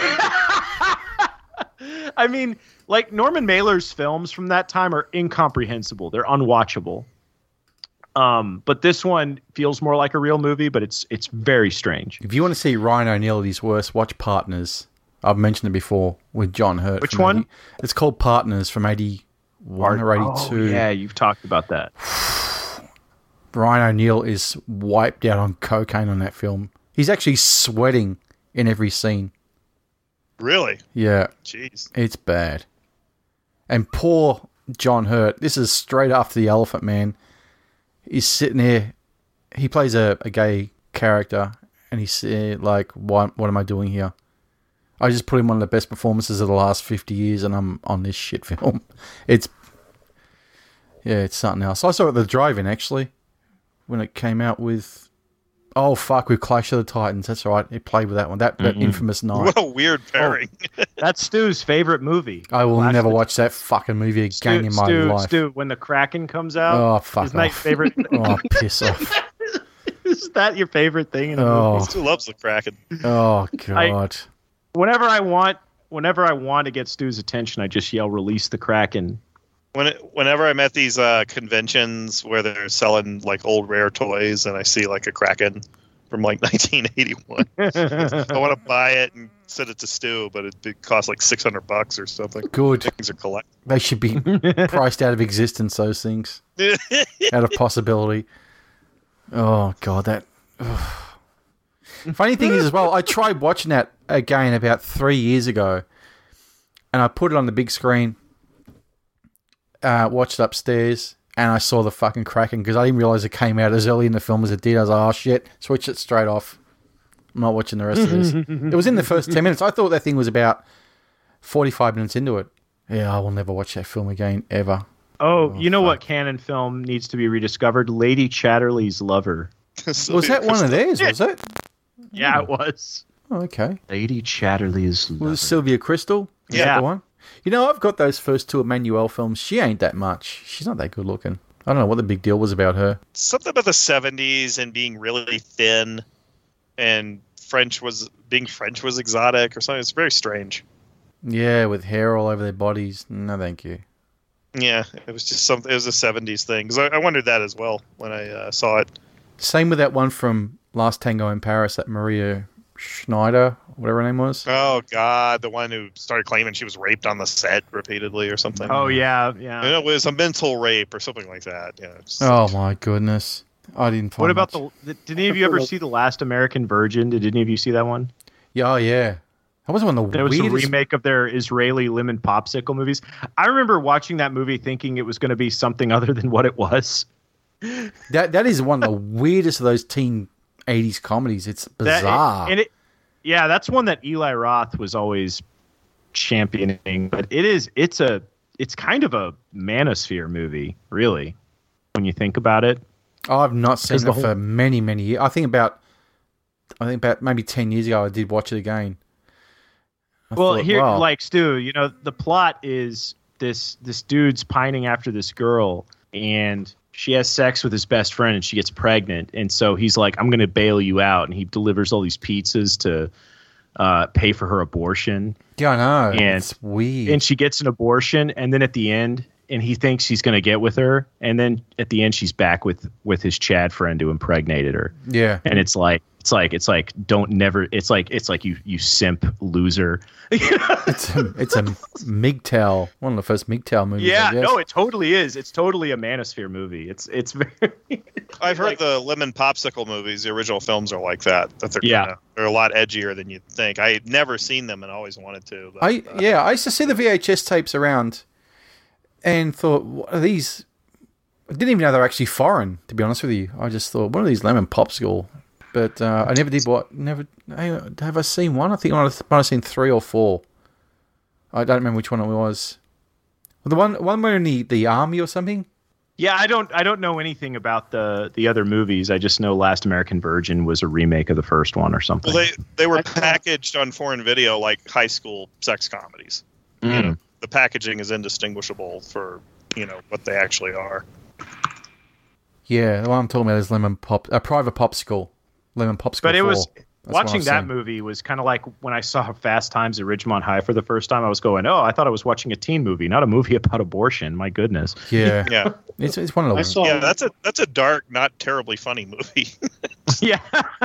I mean, like, Norman Mailer's films from that time are incomprehensible. They're unwatchable. Um, but this one feels more like a real movie, but it's it's very strange. If you want to see Ryan O'Neal at his worst, watch Partners. I've mentioned it before with John Hurt. Which from one? eighty It's called Partners from eighty-one or eighty-two. Oh, yeah, you've talked about that. Ryan O'Neal is wiped out on cocaine on that film. He's actually sweating in every scene. Really? Yeah, Jeez. it's bad. And poor John Hurt. This is straight after The Elephant Man. he's sitting there. He plays a, a gay character, and he's uh, like, "What? What am I doing here?" I just put him one of the best performances of the last fifty years, and I'm on this shit film. It's yeah, it's something else. I saw it at the drive-in actually when it came out with. Oh, fuck, with Clash of the Titans. That's right. He played with that one. That, that Mm-hmm. infamous night. What a weird pairing. Oh, that's Stu's favorite movie. I will Clash never of the- watch that fucking movie again Stu, in my Stu, life. Stu, when the Kraken comes out, Oh, fuck is my off. favorite. Oh, piss off. Is that your favorite thing in a Oh. movie? Stu loves the Kraken. Oh, God. Whenever I want, whenever I want to get Stu's attention, I just yell, "Release the Kraken!" When it, whenever I'm at these uh, conventions where they're selling like old rare toys, and I see like a Kraken from like nineteen eighty-one, I want to buy it and send it to Stu, but it, it costs like six hundred bucks or something. Good. Things are collect. They should be priced out of existence, those things. Out of possibility. Oh, God, that... ugh. Funny thing is as well, I tried watching that again about three years ago, and I put it on the big screen, uh, watched it upstairs, and I saw the fucking Kraken, because I didn't realise it came out as early in the film as it did. I was like, oh, shit, switch it straight off. I'm not watching the rest of this. It was in the first ten minutes. I thought that thing was about forty-five minutes into it. Yeah, I will never watch that film again, ever. Oh, Oh, you know fuck. what canon film needs to be rediscovered? Lady Chatterley's Lover. Was that one of theirs, was it? Yeah, it was. Oh, okay. Lady Chatterley's Lover. Was it Sylvia Crystal? Is Yeah. that the one? You know, I've got those first two Emmanuel films. She ain't that much. She's not that good looking. I don't know what the big deal was about her. Something about the seventies and being really thin, and French was being French was exotic or something. It's very strange. Yeah, with hair all over their bodies. No, thank you. Yeah, it was just something. It was a seventies thing. Because I, I wondered that as well when I uh, saw it. Same with that one from Last Tango in Paris, that Maria Schneider, whatever her name was. Oh God, the one who started claiming she was raped on the set repeatedly or something. Oh, yeah, And yeah. it was a mental rape or something like that. Yeah. Just, Oh, my goodness. I didn't find What about much. the, the... Did any of you ever see The Last American Virgin? Did any of you see that one? Yeah, oh, yeah. That was one of the There was a weirdest... remake of their Israeli lemon popsicle movies. I remember watching that movie thinking it was going to be something other than what it was. That, that is one of the weirdest of those teen eighties comedies. It's That- bizarre. and it, yeah, that's one that Eli Roth was always championing. But it is, it's a, it's kind of a manosphere movie, really, when you think about it. I've not seen 'Cause it the whole- for many, many years. I think about, I think about maybe ten years ago, I did watch it again. I Well, thought, here, wow. like Stu, you know, the plot is this: this dude's pining after this girl, and she has sex with his best friend, and she gets pregnant, and so he's like, "I'm going to bail you out," and he delivers all these pizzas to uh, pay for her abortion, yeah, I know. and- It's weird. and she gets an abortion, and then at the end, and he thinks he's going to get with her, and then at the end, she's back with with his Chad friend who impregnated her. yeah. And it's like it's like it's like don't never it's like it's like you you simp loser. It's a, it's a M G T O W, one of the first M G T O W movies. Yeah, I guess. no, it totally is. It's totally a Manosphere movie. It's it's very. I've heard like- the Lemon Popsicle movies. The original films are like that. That they're Yeah. kinda, they're a lot edgier than you'd think. I had never seen them and always wanted to. But, I uh, yeah, I used to see the V H S tapes around, and thought, what are these? I didn't even know they were actually foreign. To be honest with you, I just thought, what are these lemon popsicle? But uh, I never did. What? Never hey, have I seen one? I think I might have, might have seen three or four. I don't remember which one it was. The one one where in the, the army or something. Yeah, I don't I don't know anything about the the other movies. I just know Last American Virgin was a remake of the first one or something. Well, they they were I thought- packaged on foreign video like high school sex comedies. You Mm. know, the packaging is indistinguishable for you know what they actually are. Yeah, the one I'm talking about is lemon pop, a private popsicle, lemon popsicle. But it was four. That's what watching I've that seen. movie was kind of like when I saw Fast Times at Ridgemont High for the first time. I was going, "Oh, I thought I was watching a teen movie, not a movie about abortion." My goodness. Yeah, Yeah, it's it's one of I those. saw. yeah, that's a that's a dark, not terribly funny movie. Yeah.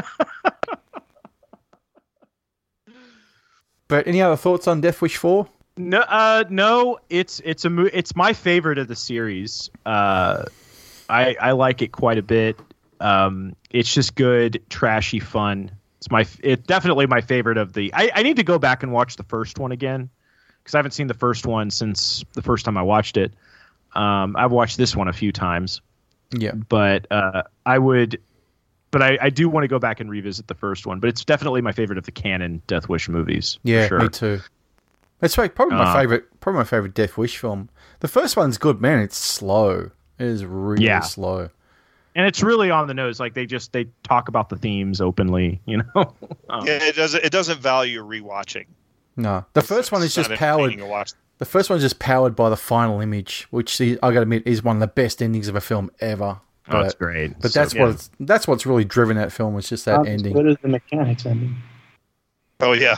But any other thoughts on Death Wish four? No, uh, no, it's it's a mo- it's my favorite of the series. Uh, I I like it quite a bit. Um, it's just good, trashy fun. It's my it definitely my favorite of the. I, I need to go back and watch the first one again because I haven't seen the first one since the first time I watched it. Um, I've watched this one a few times, Yeah. But uh, I would, but I, I do want to go back and revisit the first one. But it's definitely my favorite of the canon Death Wish movies. for Yeah, sure. me too. It's like probably my Uh, favorite, probably my favorite Death Wish film. The first one's good, man. It's slow. It is really Yeah. slow. And it's really on the nose. Like they just they talk about the themes openly. You know. um, Yeah, it doesn't. It doesn't value rewatching. No, the first one is It's just not powered. entertaining to watch. The first one's just powered by the final image, which I got to admit is one of the best endings of a film ever. oh, it's But, great. but So that's good. what it's, that's what's really driven that film. Was just that Not as ending. good as the mechanics ending. Oh yeah.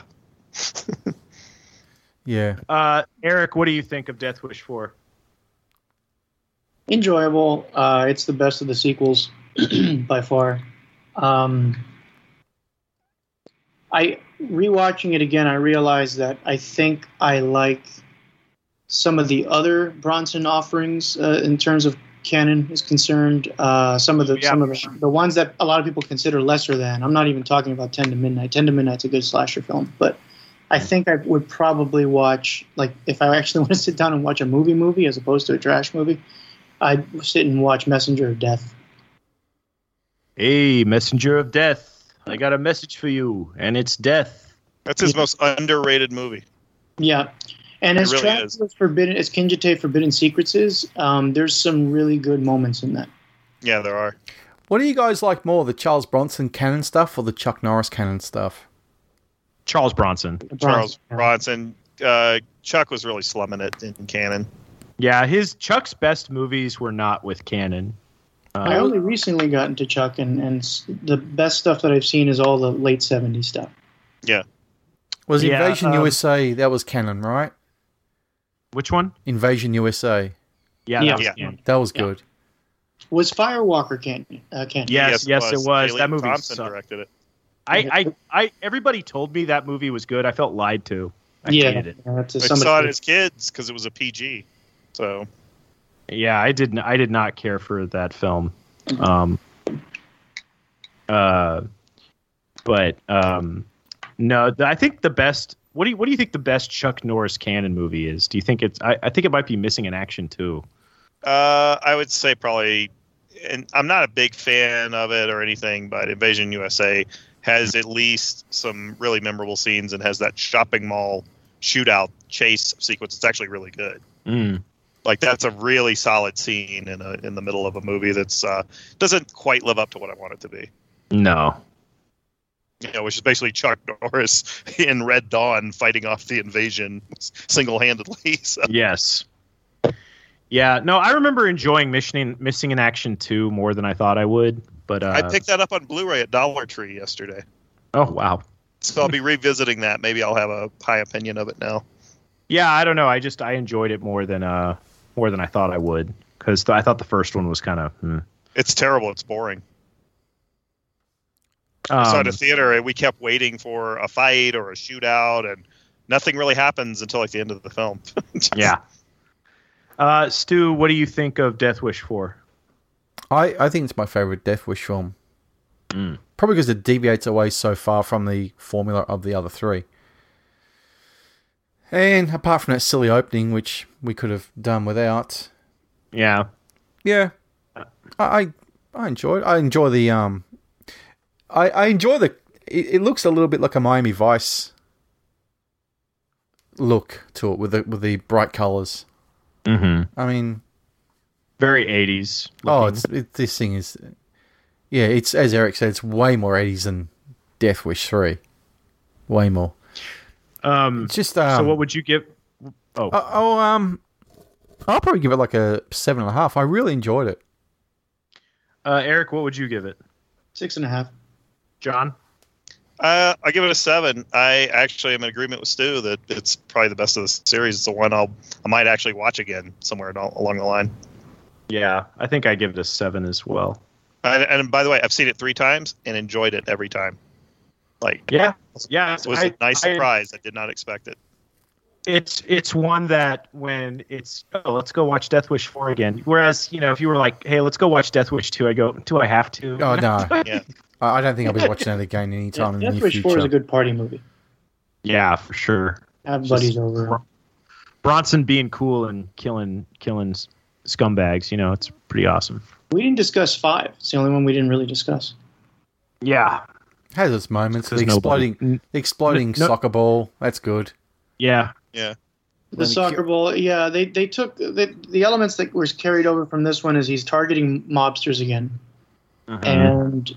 Yeah. Uh, Eric, what do you think of Death Wish four? Enjoyable. Uh, it's the best of the sequels by far. Um, I rewatching it again, I realized that I think I like some of the other Bronson offerings uh, in terms of canon is concerned. Uh, some of the Yeah. some of the, the ones that a lot of people consider lesser than. I'm not even talking about Ten to Midnight. Ten to Midnight's a good slasher film, but I think I would probably watch, like, if I actually want to sit down and watch a movie movie as opposed to a trash movie, I'd sit and watch Messenger of Death. Hey, Messenger of Death. I got a message for you, and it's death. That's his most underrated movie. Yeah. And It as really trash is. as Forbidden, as Kinjite Forbidden Secrets is, um, there's some really good moments in that. Yeah, there are. What do you guys like more, the Charles Bronson canon stuff or the Chuck Norris canon stuff? Charles Bronson. Charles Bronson. Uh, Chuck was really slumming it in canon. Yeah, his Chuck's best movies were not with canon. I Uh, only recently got into Chuck, and, and s- the best stuff that I've seen is all the late seventies stuff. Yeah. Was Yeah, Invasion um, U S A, that was canon, right? which one? Invasion U S A. Yeah, Yeah. that was Yeah. canon. That was Yeah. good. Was Firewalker can, uh, canon? Yes, yes, it was. Haley That movie Thompson sucked. directed it. I, I, I, everybody told me that movie was good. I felt lied to. I yeah, hated it. yeah, that's a, We somebody- saw it as kids because it was a P G. So Yeah, I didn't. I did not care for that film. Um. Uh. But um, no, the, I think the best. What do you What do you think the best Chuck Norris canon movie is? Do you think it's? I, I think it might be Missing in Action too. uh, I would say probably, and I'm not a big fan of it or anything, but Invasion U S A has at least some really memorable scenes and has that shopping mall shootout chase sequence. It's actually really good. Mm. Like that's a really solid scene in a in the middle of a movie that's uh, doesn't quite live up to what I want it to be. No. You know, which is basically Chuck Norris in Red Dawn fighting off the invasion single handedly. So. Yes. Yeah. No, I remember enjoying Missing Missing in Action two more than I thought I would. But uh, I picked that up on Blu-ray at Dollar Tree yesterday, Oh wow. so I'll be revisiting that. Maybe I'll have a high opinion of it now. Yeah, I don't know. I just I enjoyed it more than uh more than I thought I would because th- I thought the first one was kind of. Hmm. It's terrible. It's boring. I saw it Um, at the theater, and we kept waiting for a fight or a shootout, and nothing really happens until like the end of the film. yeah. Uh, Stu, what do you think of Death Wish four? I, I think it's my favorite Death Wish film. Mm. Probably because it deviates away so far from the formula of the other three. And apart from that silly opening, which we could have done without, Yeah. yeah, I I, I enjoyed. I enjoy the um, I, I enjoy the. It, it looks a little bit like a Miami Vice look to it with the with the bright colors. Mm-hmm. I mean, Very eighties. oh, it's it, this thing is, yeah, it's as Eric said, it's way more eighties than Death Wish three, way more. Um. It's just um, so what would you give? Oh, Uh, oh, um, I'll probably give it like a seven and a half. I really enjoyed it. uh, Eric, what would you give it? Six and a half. John? Uh, I give it a seven. I actually am in agreement with Stu that it's probably the best of the series. It's the one I'll I might actually watch again somewhere al- along the line. Yeah, I think I give it a seven as well. And, and by the way, I've seen it three times and enjoyed it every time. Like, Yeah, yeah. it was I- a nice I- surprise. I did not expect it. It's it's one that when it's oh let's go watch Death Wish four again. Whereas you know if you were like hey let's go watch Death Wish two, I go do I have to? Oh no, Yeah. I I don't think I'll be watching that again anytime in the Death near Wish four is future. a good party movie. Yeah, for sure. Have Just buddies over. Br- Bronson being cool and killing killing s- scumbags, you know, it's pretty awesome. We didn't discuss five. It's the only one we didn't really discuss. Yeah. Has its moments. The There's exploding, nobody. the exploding No- no- soccer ball. That's good. Yeah. Yeah. The Let me soccer hear- ball, yeah, they they took the, the elements that were carried over from this one is he's targeting mobsters again, and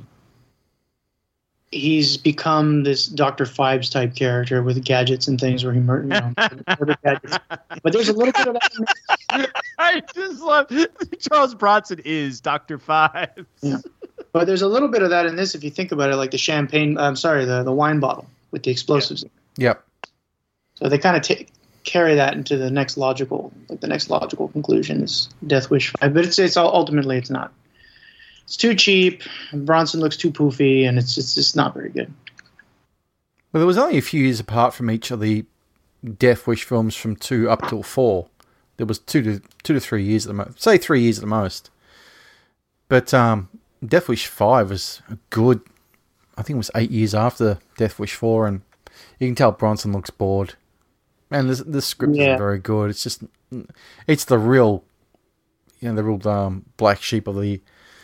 he's become this Doctor Phibes type character with gadgets and things where he mur- you know, murder gadgets. But there's a little bit of that. In this. I just love Charles Bronson is Doctor Fives. Yeah. But there's a little bit of that in this if you think about it, like the champagne. I'm sorry, the the wine bottle with the explosives. Yep. So they kind of take. carry that into the next logical, like the next logical conclusion is Death Wish five, but it's it's all, ultimately it's not. It's too cheap. Bronson looks too poofy, and it's it's just not very good. Well, there was only a few years apart from each of the Death Wish films from two up till four. There was two to two to three years at the most. Say three years at the most. But um, Death Wish five was a good. I think it was eight years after Death Wish four, and you can tell Bronson looks bored. Man, this the script Yeah. isn't very good. It's just, it's the real, you know, the real um, black sheep of the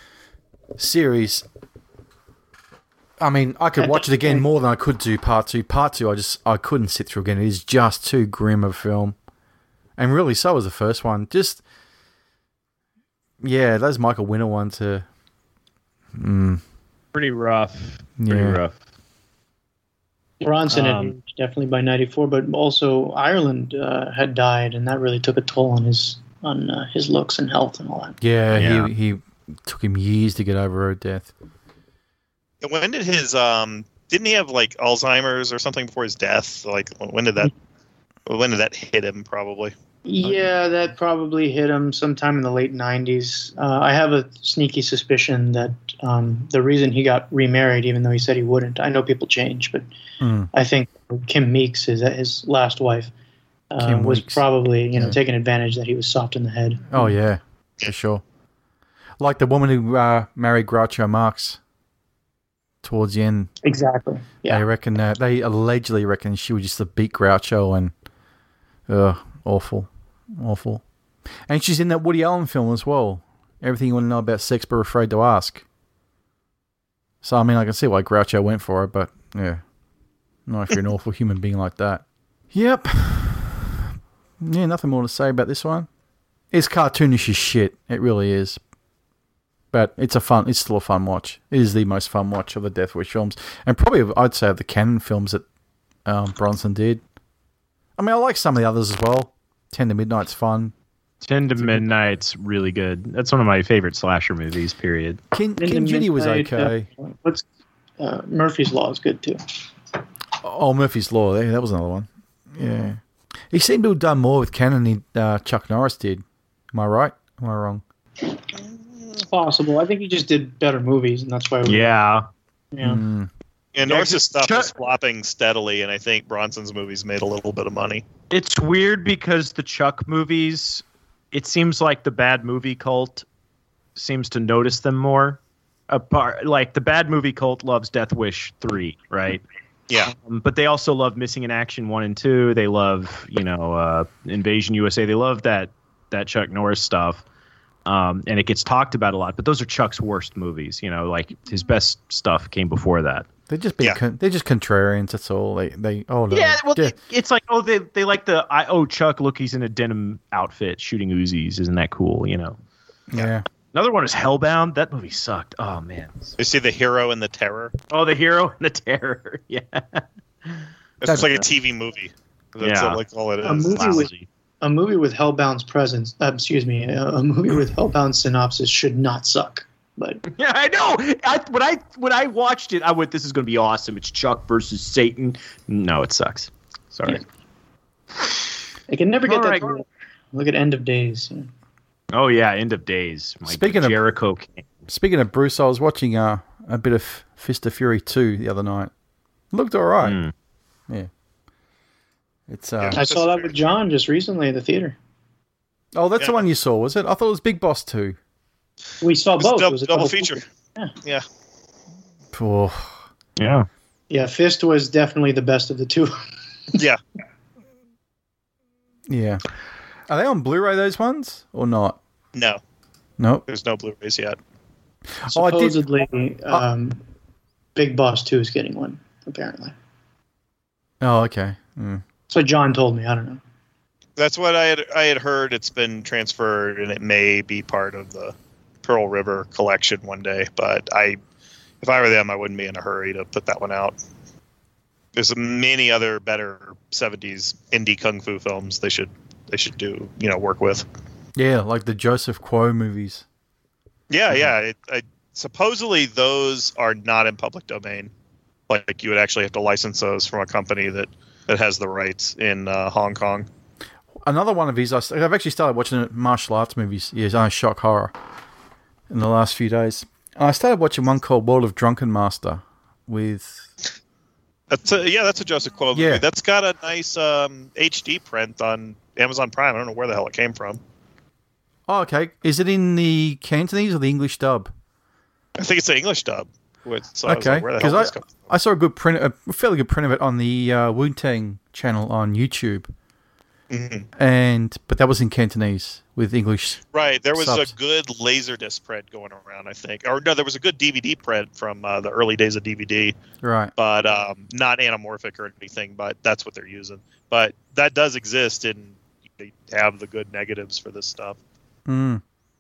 series. I mean, I could watch it again more than I could do part two. Part two, I just I couldn't sit through again. It is just too grim of a film, and really so was the first one. Just, yeah, those Michael Winner ones are, mm, Pretty rough. Pretty yeah. rough. Bronson Um, had aged definitely by ninety-four, but also Ireland uh, had died, and that really took a toll on his on uh, his looks and health and all that. Yeah, Yeah. he he took him years to get over her death. And when did his um? Didn't he have like Alzheimer's or something before his death? Like when did that? When did that hit him? Probably. Yeah, that probably hit him sometime in the late nineties. Uh, I have a sneaky suspicion that um, the reason he got remarried, even though he said he wouldn't, I know people change, but Mm. I think Kim Meeks, his, his last wife, uh, Kim was Weeks. probably you know Yeah. taking advantage that he was soft in the head. Oh yeah, for sure. Like the woman who uh, married Groucho Marx towards the end. Exactly. Yeah. They reckon that they allegedly reckon she was just a beat Groucho and, uh, awful, awful. And she's in that Woody Allen film as well. Everything you want to know about sex but afraid to ask. So I mean, I can see why Groucho went for her, but yeah, not if you're an awful human being like that. Yep. Yeah, nothing more to say about this one. It's cartoonish as shit. It really is. But it's a fun. It's still a fun watch. It is the most fun watch of the Death Wish films, and probably of- I'd say of the canon films that um, Bronson did. I mean, I like some of the others as well. Ten to Midnight's fun. Ten to Midnight's really good. That's one of my favorite slasher movies. Period. Kin, Into Kin Judy was Midnight, okay. Uh, what's uh, Murphy's Law is good too. Oh, Murphy's Law. Yeah, that was another one. Yeah, he seemed to have done more with canon than uh, Chuck Norris did. Am I right? Am I wrong? It's possible. I think he just did better movies, and that's why. We, Yeah. yeah. Mm. And Yeah, Norris's just stuff Chuck- was flopping steadily, and I think Bronson's movies made a little bit of money. It's weird because the Chuck movies, it seems like the bad movie cult seems to notice them more. Apart, like the bad movie cult loves Death Wish three, right? Yeah. Um, but they also love Missing in Action one and two. They love, you know, uh, Invasion U S A. They love that that Chuck Norris stuff. Um, and it gets talked about a lot. But those are Chuck's worst movies. You know, like his best stuff came before that. They're just being Yeah. con- they're just contrarians. That's all. They they oh no. Yeah, well, Yeah. it's like, oh, they they like the I oh Chuck, look, he's in a denim outfit shooting Uzis. Isn't that cool? You know. yeah. Another one is Hellbound. That movie sucked. Oh man. You see The Hero and the Terror? Oh, the hero and the terror. Yeah. It's just like a T V movie. That's Yeah. like all it is. A movie with Lousy. a movie with Hellbound's presence. Uh, excuse me, a, a movie with Hellbound's synopsis should not suck. But Yeah, I know. I, when I when I watched it, I went, "This is going to be awesome." It's Chuck versus Satan. No, it sucks. Sorry. I can never get All that. right. to work. Look at End of Days. Yeah. Oh yeah, End of Days. My Speaking God, of- Jericho. King. Speaking of Bruce, I was watching uh, a bit of Fist of Fury two the other night. Looked all right. Mm. Yeah. It's uh, Yeah. I saw that with John just recently at the theater. oh, that's the Yeah. one you saw, was it? I thought it was Big Boss two. We saw It was a both. dub- It was a double feature. Yeah. Oh, Yeah. Yeah, Fist was definitely the best of the two. Yeah. yeah. Are they on Blu-ray those ones or not? No. Nope. There's no Blu-rays yet. Oh, I did- Supposedly, um, Big Boss two is getting one, apparently. Oh, okay. Mm. That's what John told me. I don't know. That's what I had. I had heard. It's been transferred, and it may be part of the Pearl River collection one day. But I, if I were them, I wouldn't be in a hurry to put that one out. There's many other better seventies indie kung fu films they should they should do. You know, work with. Yeah, like the Joseph Quo movies. Yeah, yeah. It, I, supposedly those are not in public domain. Like you would actually have to license those from a company that, that has the rights in uh, Hong Kong. Another one of these, I st- I've actually started watching martial arts movies. Yes, I shock horror in the last few days. And I started watching one called World of Drunken Master with. That's a, yeah, that's a Joseph Quo movie. Yeah. That's got a nice um, H D print on Amazon Prime. I don't know where the hell it came from. Oh, okay. Is it in the Cantonese or the English dub? I think it's an English dub. With, so I was Okay, like, where the hell because did this come I, I saw a good print, a fairly good print of it on the uh, Wu-Tang channel on YouTube, from? Mhm. and but that was in Cantonese with English. Right, there was Subs. a good Laserdisc print going around, I think. Or no, there was a good D V D print from uh, the early days of D V D, Right. but um, not anamorphic or anything, but that's what they're using. But that does exist, and they have the good negatives for this stuff. Mm.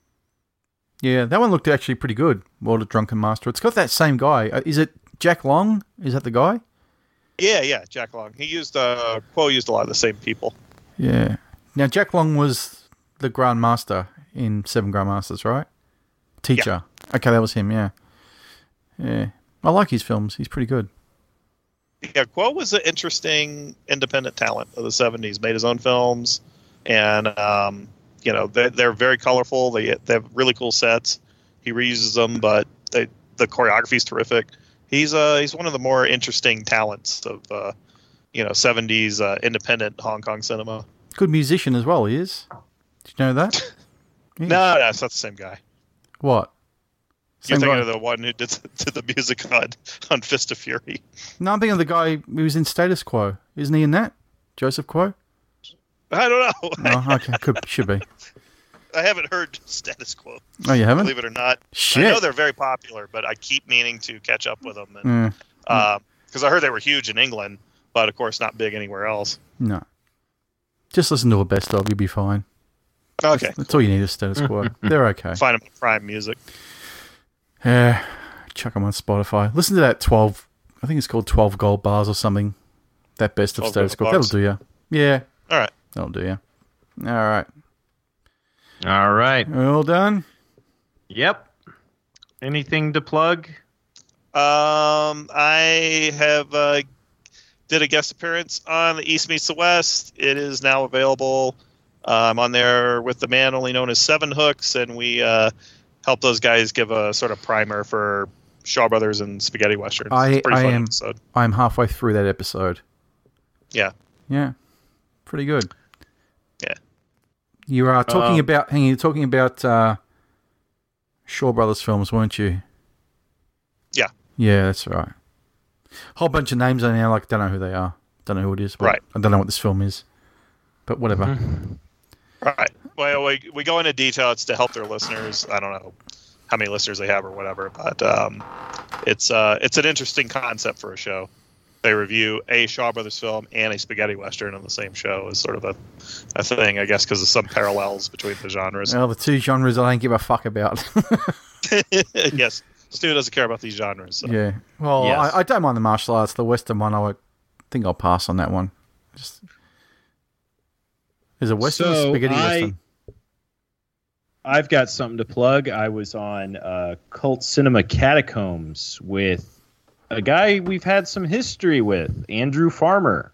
Yeah, that one looked actually pretty good. World of Drunken Master. It's got that same guy. Uh, is it Jack Long? Is that the guy? Yeah, yeah, Jack Long. He used, uh, Quo used a lot of the same people. Yeah. Now Jack Long was the Grand Master in Seven Grandmasters, right? Teacher. Okay, that was him. Yeah. Yeah. I like his films. He's pretty good. Yeah, Quo was an interesting independent talent of the seventies. Made his own films, and um, you know they're, they're very colorful. They they have really cool sets. He reuses them, but they, the choreography is terrific. He's uh he's one of the more interesting talents of uh, you know seventies uh, independent Hong Kong cinema. Good musician as well, he is. Did you know that? No, no, it's not the same guy. What? You're Same thinking guy? of the one who did, did the music on, on Fist of Fury. No, I'm thinking of the guy who was in Status Quo. Isn't he in that? Joseph Quo? I don't know. Oh, okay. Could, should be. I haven't heard Status Quo. Oh, you haven't? Believe it or not. Shit. I know they're very popular, but I keep meaning to catch up with them. Because Mm, I heard they were huge in England, but of course not big anywhere else. no. Just listen to a best of, you'll be fine. Okay. That's all you need is Status Quo. They're okay. Find them on Prime Music. Yeah. Chuck them on Spotify. Listen to that twelve, I think it's called twelve Gold Bars or something. That best of twelve Status Quo. Gold That'll Bars. do you. Yeah. All right. That'll do you. All right. All right. All done? Yep. Anything to plug? Um, I have uh, did a guest appearance on the East Meets the West. It is now available. Uh, I'm on there with the man only known as Seven Hooks, and we uh, help those guys give a sort of primer for Shaw Brothers and spaghetti westerns. I- It's a pretty I fun am- episode. I'm halfway through that episode. Yeah. Yeah. Pretty good. Yeah. You are talking Um, about, hang on, you're talking about uh, Shaw Brothers films, weren't you? Yeah. Yeah, that's right. Whole bunch of names on there, like, don't know who they are. Don't know who it is. but Right. I don't know what this film is. But whatever. Right. Well, we, we go into detail. It's to help their listeners. I don't know how many listeners they have or whatever, but um, it's uh, it's an interesting concept for a show. They review a Shaw Brothers film and a spaghetti western on the same show is sort of a, a thing, I guess, because of some parallels between the genres. Well, the two genres I don't give a fuck about. Yes, Stu doesn't care about these genres. So. Yeah. Well, Yes. I, I don't mind the martial arts. The Western one, I would think I'll pass on that one. Just is it Western or So, spaghetti I- Western? I've got something to plug. I was on uh, Cult Cinema Catacombs with a guy we've had some history with, Andrew Farmer.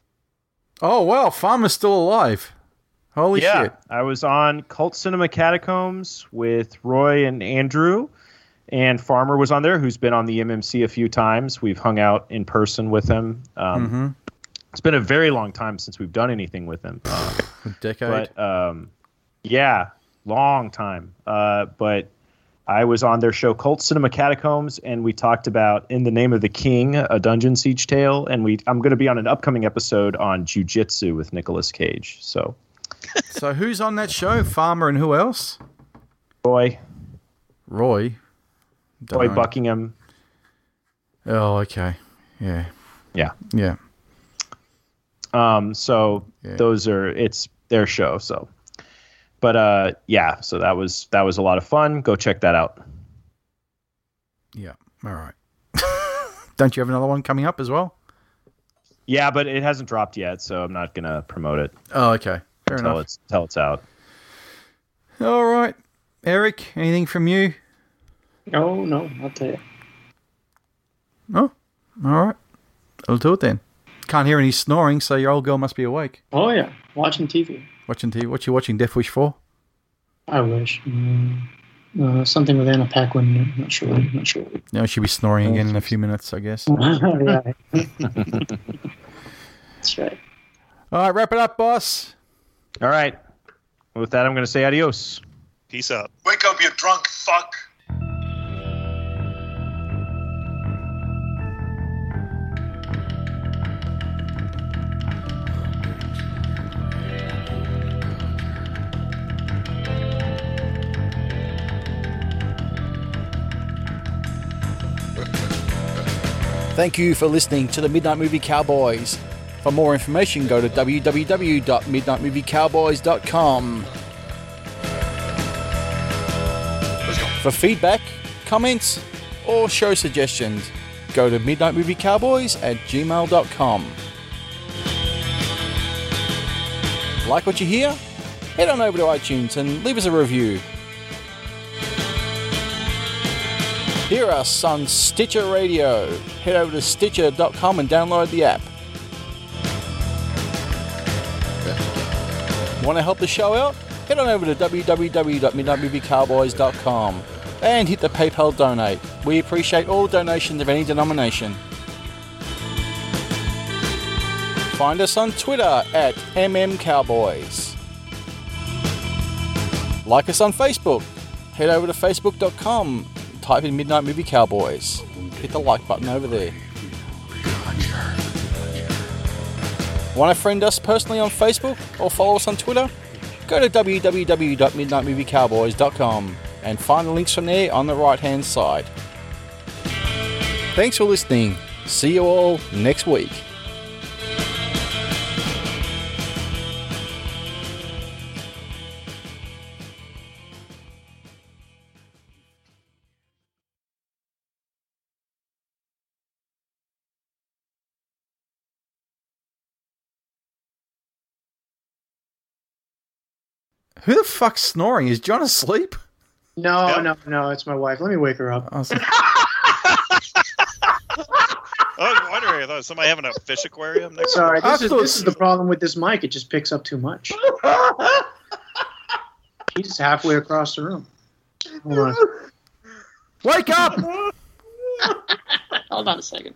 Oh wow, Farmer's still alive. Holy yeah, shit! I was on Cult Cinema Catacombs with Roy and Andrew, and Farmer was on there, who's been on the M M C a few times. We've hung out in person with him. Um, Mm-hmm. It's been a very long time since we've done anything with him. Uh, A decade. but um, yeah, long time. Uh, but I was on their show Cult Cinema Catacombs, and we talked about In the Name of the King, a Dungeon Siege tale, and we I'm going to be on an upcoming episode on Jiu-Jitsu with Nicolas Cage. So So who's on that show? Farmer and who else? Roy. Roy. Don't Roy know. Buckingham. Oh, okay. Yeah. Yeah. Yeah. Um, so Yeah. those are it's their show. So, but uh, yeah. So that was that was a lot of fun. Go check that out. Yeah. All right. Don't you have another one coming up as well? Yeah, but it hasn't dropped yet, so I'm not gonna promote it Oh, okay. Fair until enough. it's until it's out. All right. Eric, anything from you? No, no, I'll tell you. Oh, all right. I'll do it then. Can't hear any snoring, so your old girl must be awake. Oh yeah, watching T V. Watching T V. What you watching Death Wish for? I wish. Mm, uh, something with Anna Paquin. I'm not sure. I'm not sure. No, she'll be snoring again in a few minutes, I guess. Right. That's right. All right, wrap it up, boss. All right. With that, I'm gonna say adios. Peace out. Wake up, you drunk fuck. Thank you for listening to the Midnight Movie Cowboys. For more information, go to w w w dot midnight movie cowboys dot com. For feedback, comments, or show suggestions, go to midnight movie cowboys at gmail dot com. Like what you hear? Head on over to iTunes and leave us a review. Hear us on Stitcher Radio. Head over to stitcher dot com and download the app. Want to help the show out? Head on over to w w w dot midnight movie cowboys dot com and hit the PayPal donate. We appreciate all donations of any denomination. Find us on Twitter at M M Cowboys. Like us on Facebook. Head over to facebook dot com. Type in Midnight Movie Cowboys. Hit the like button over there. Want to friend us personally on Facebook or follow us on Twitter? Go to w w w dot midnight movie cowboys dot com and find the links from there on the right hand side. Thanks for listening. See you all next week. Who the fuck's snoring? Is John asleep? No, Yep. no, no. It's my wife. Let me wake her up. I was like, I was wondering, I thought somebody having a fish aquarium next Sorry, I this is thought- this is the problem with this mic. It just picks up too much. He's halfway across the room. Hold on. wake up! Hold on a second.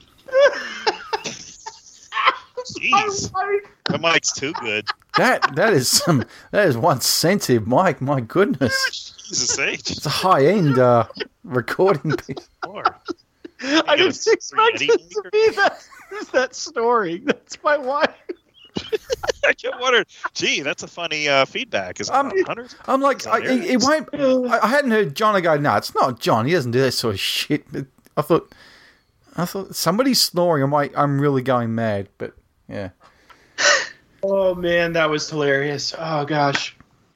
Jeez. The mic's too good. That that is some that is one sensitive mic. My goodness, Jesus H. it's a high end uh, recording piece. Lord. I You didn't got a expect three it eighty to or- be that. Who's that snoring? That's my wife. I kept wondering, gee, that's a funny uh, feedback. Is it Um, not Hunter's? I'm like, It's I, on it, it won't. I, I hadn't heard John. I go, no, it's not John. He doesn't do that sort of shit. But I thought, I thought somebody's snoring. I'm like, I'm really going mad. But yeah, Oh man, that was hilarious. Oh gosh.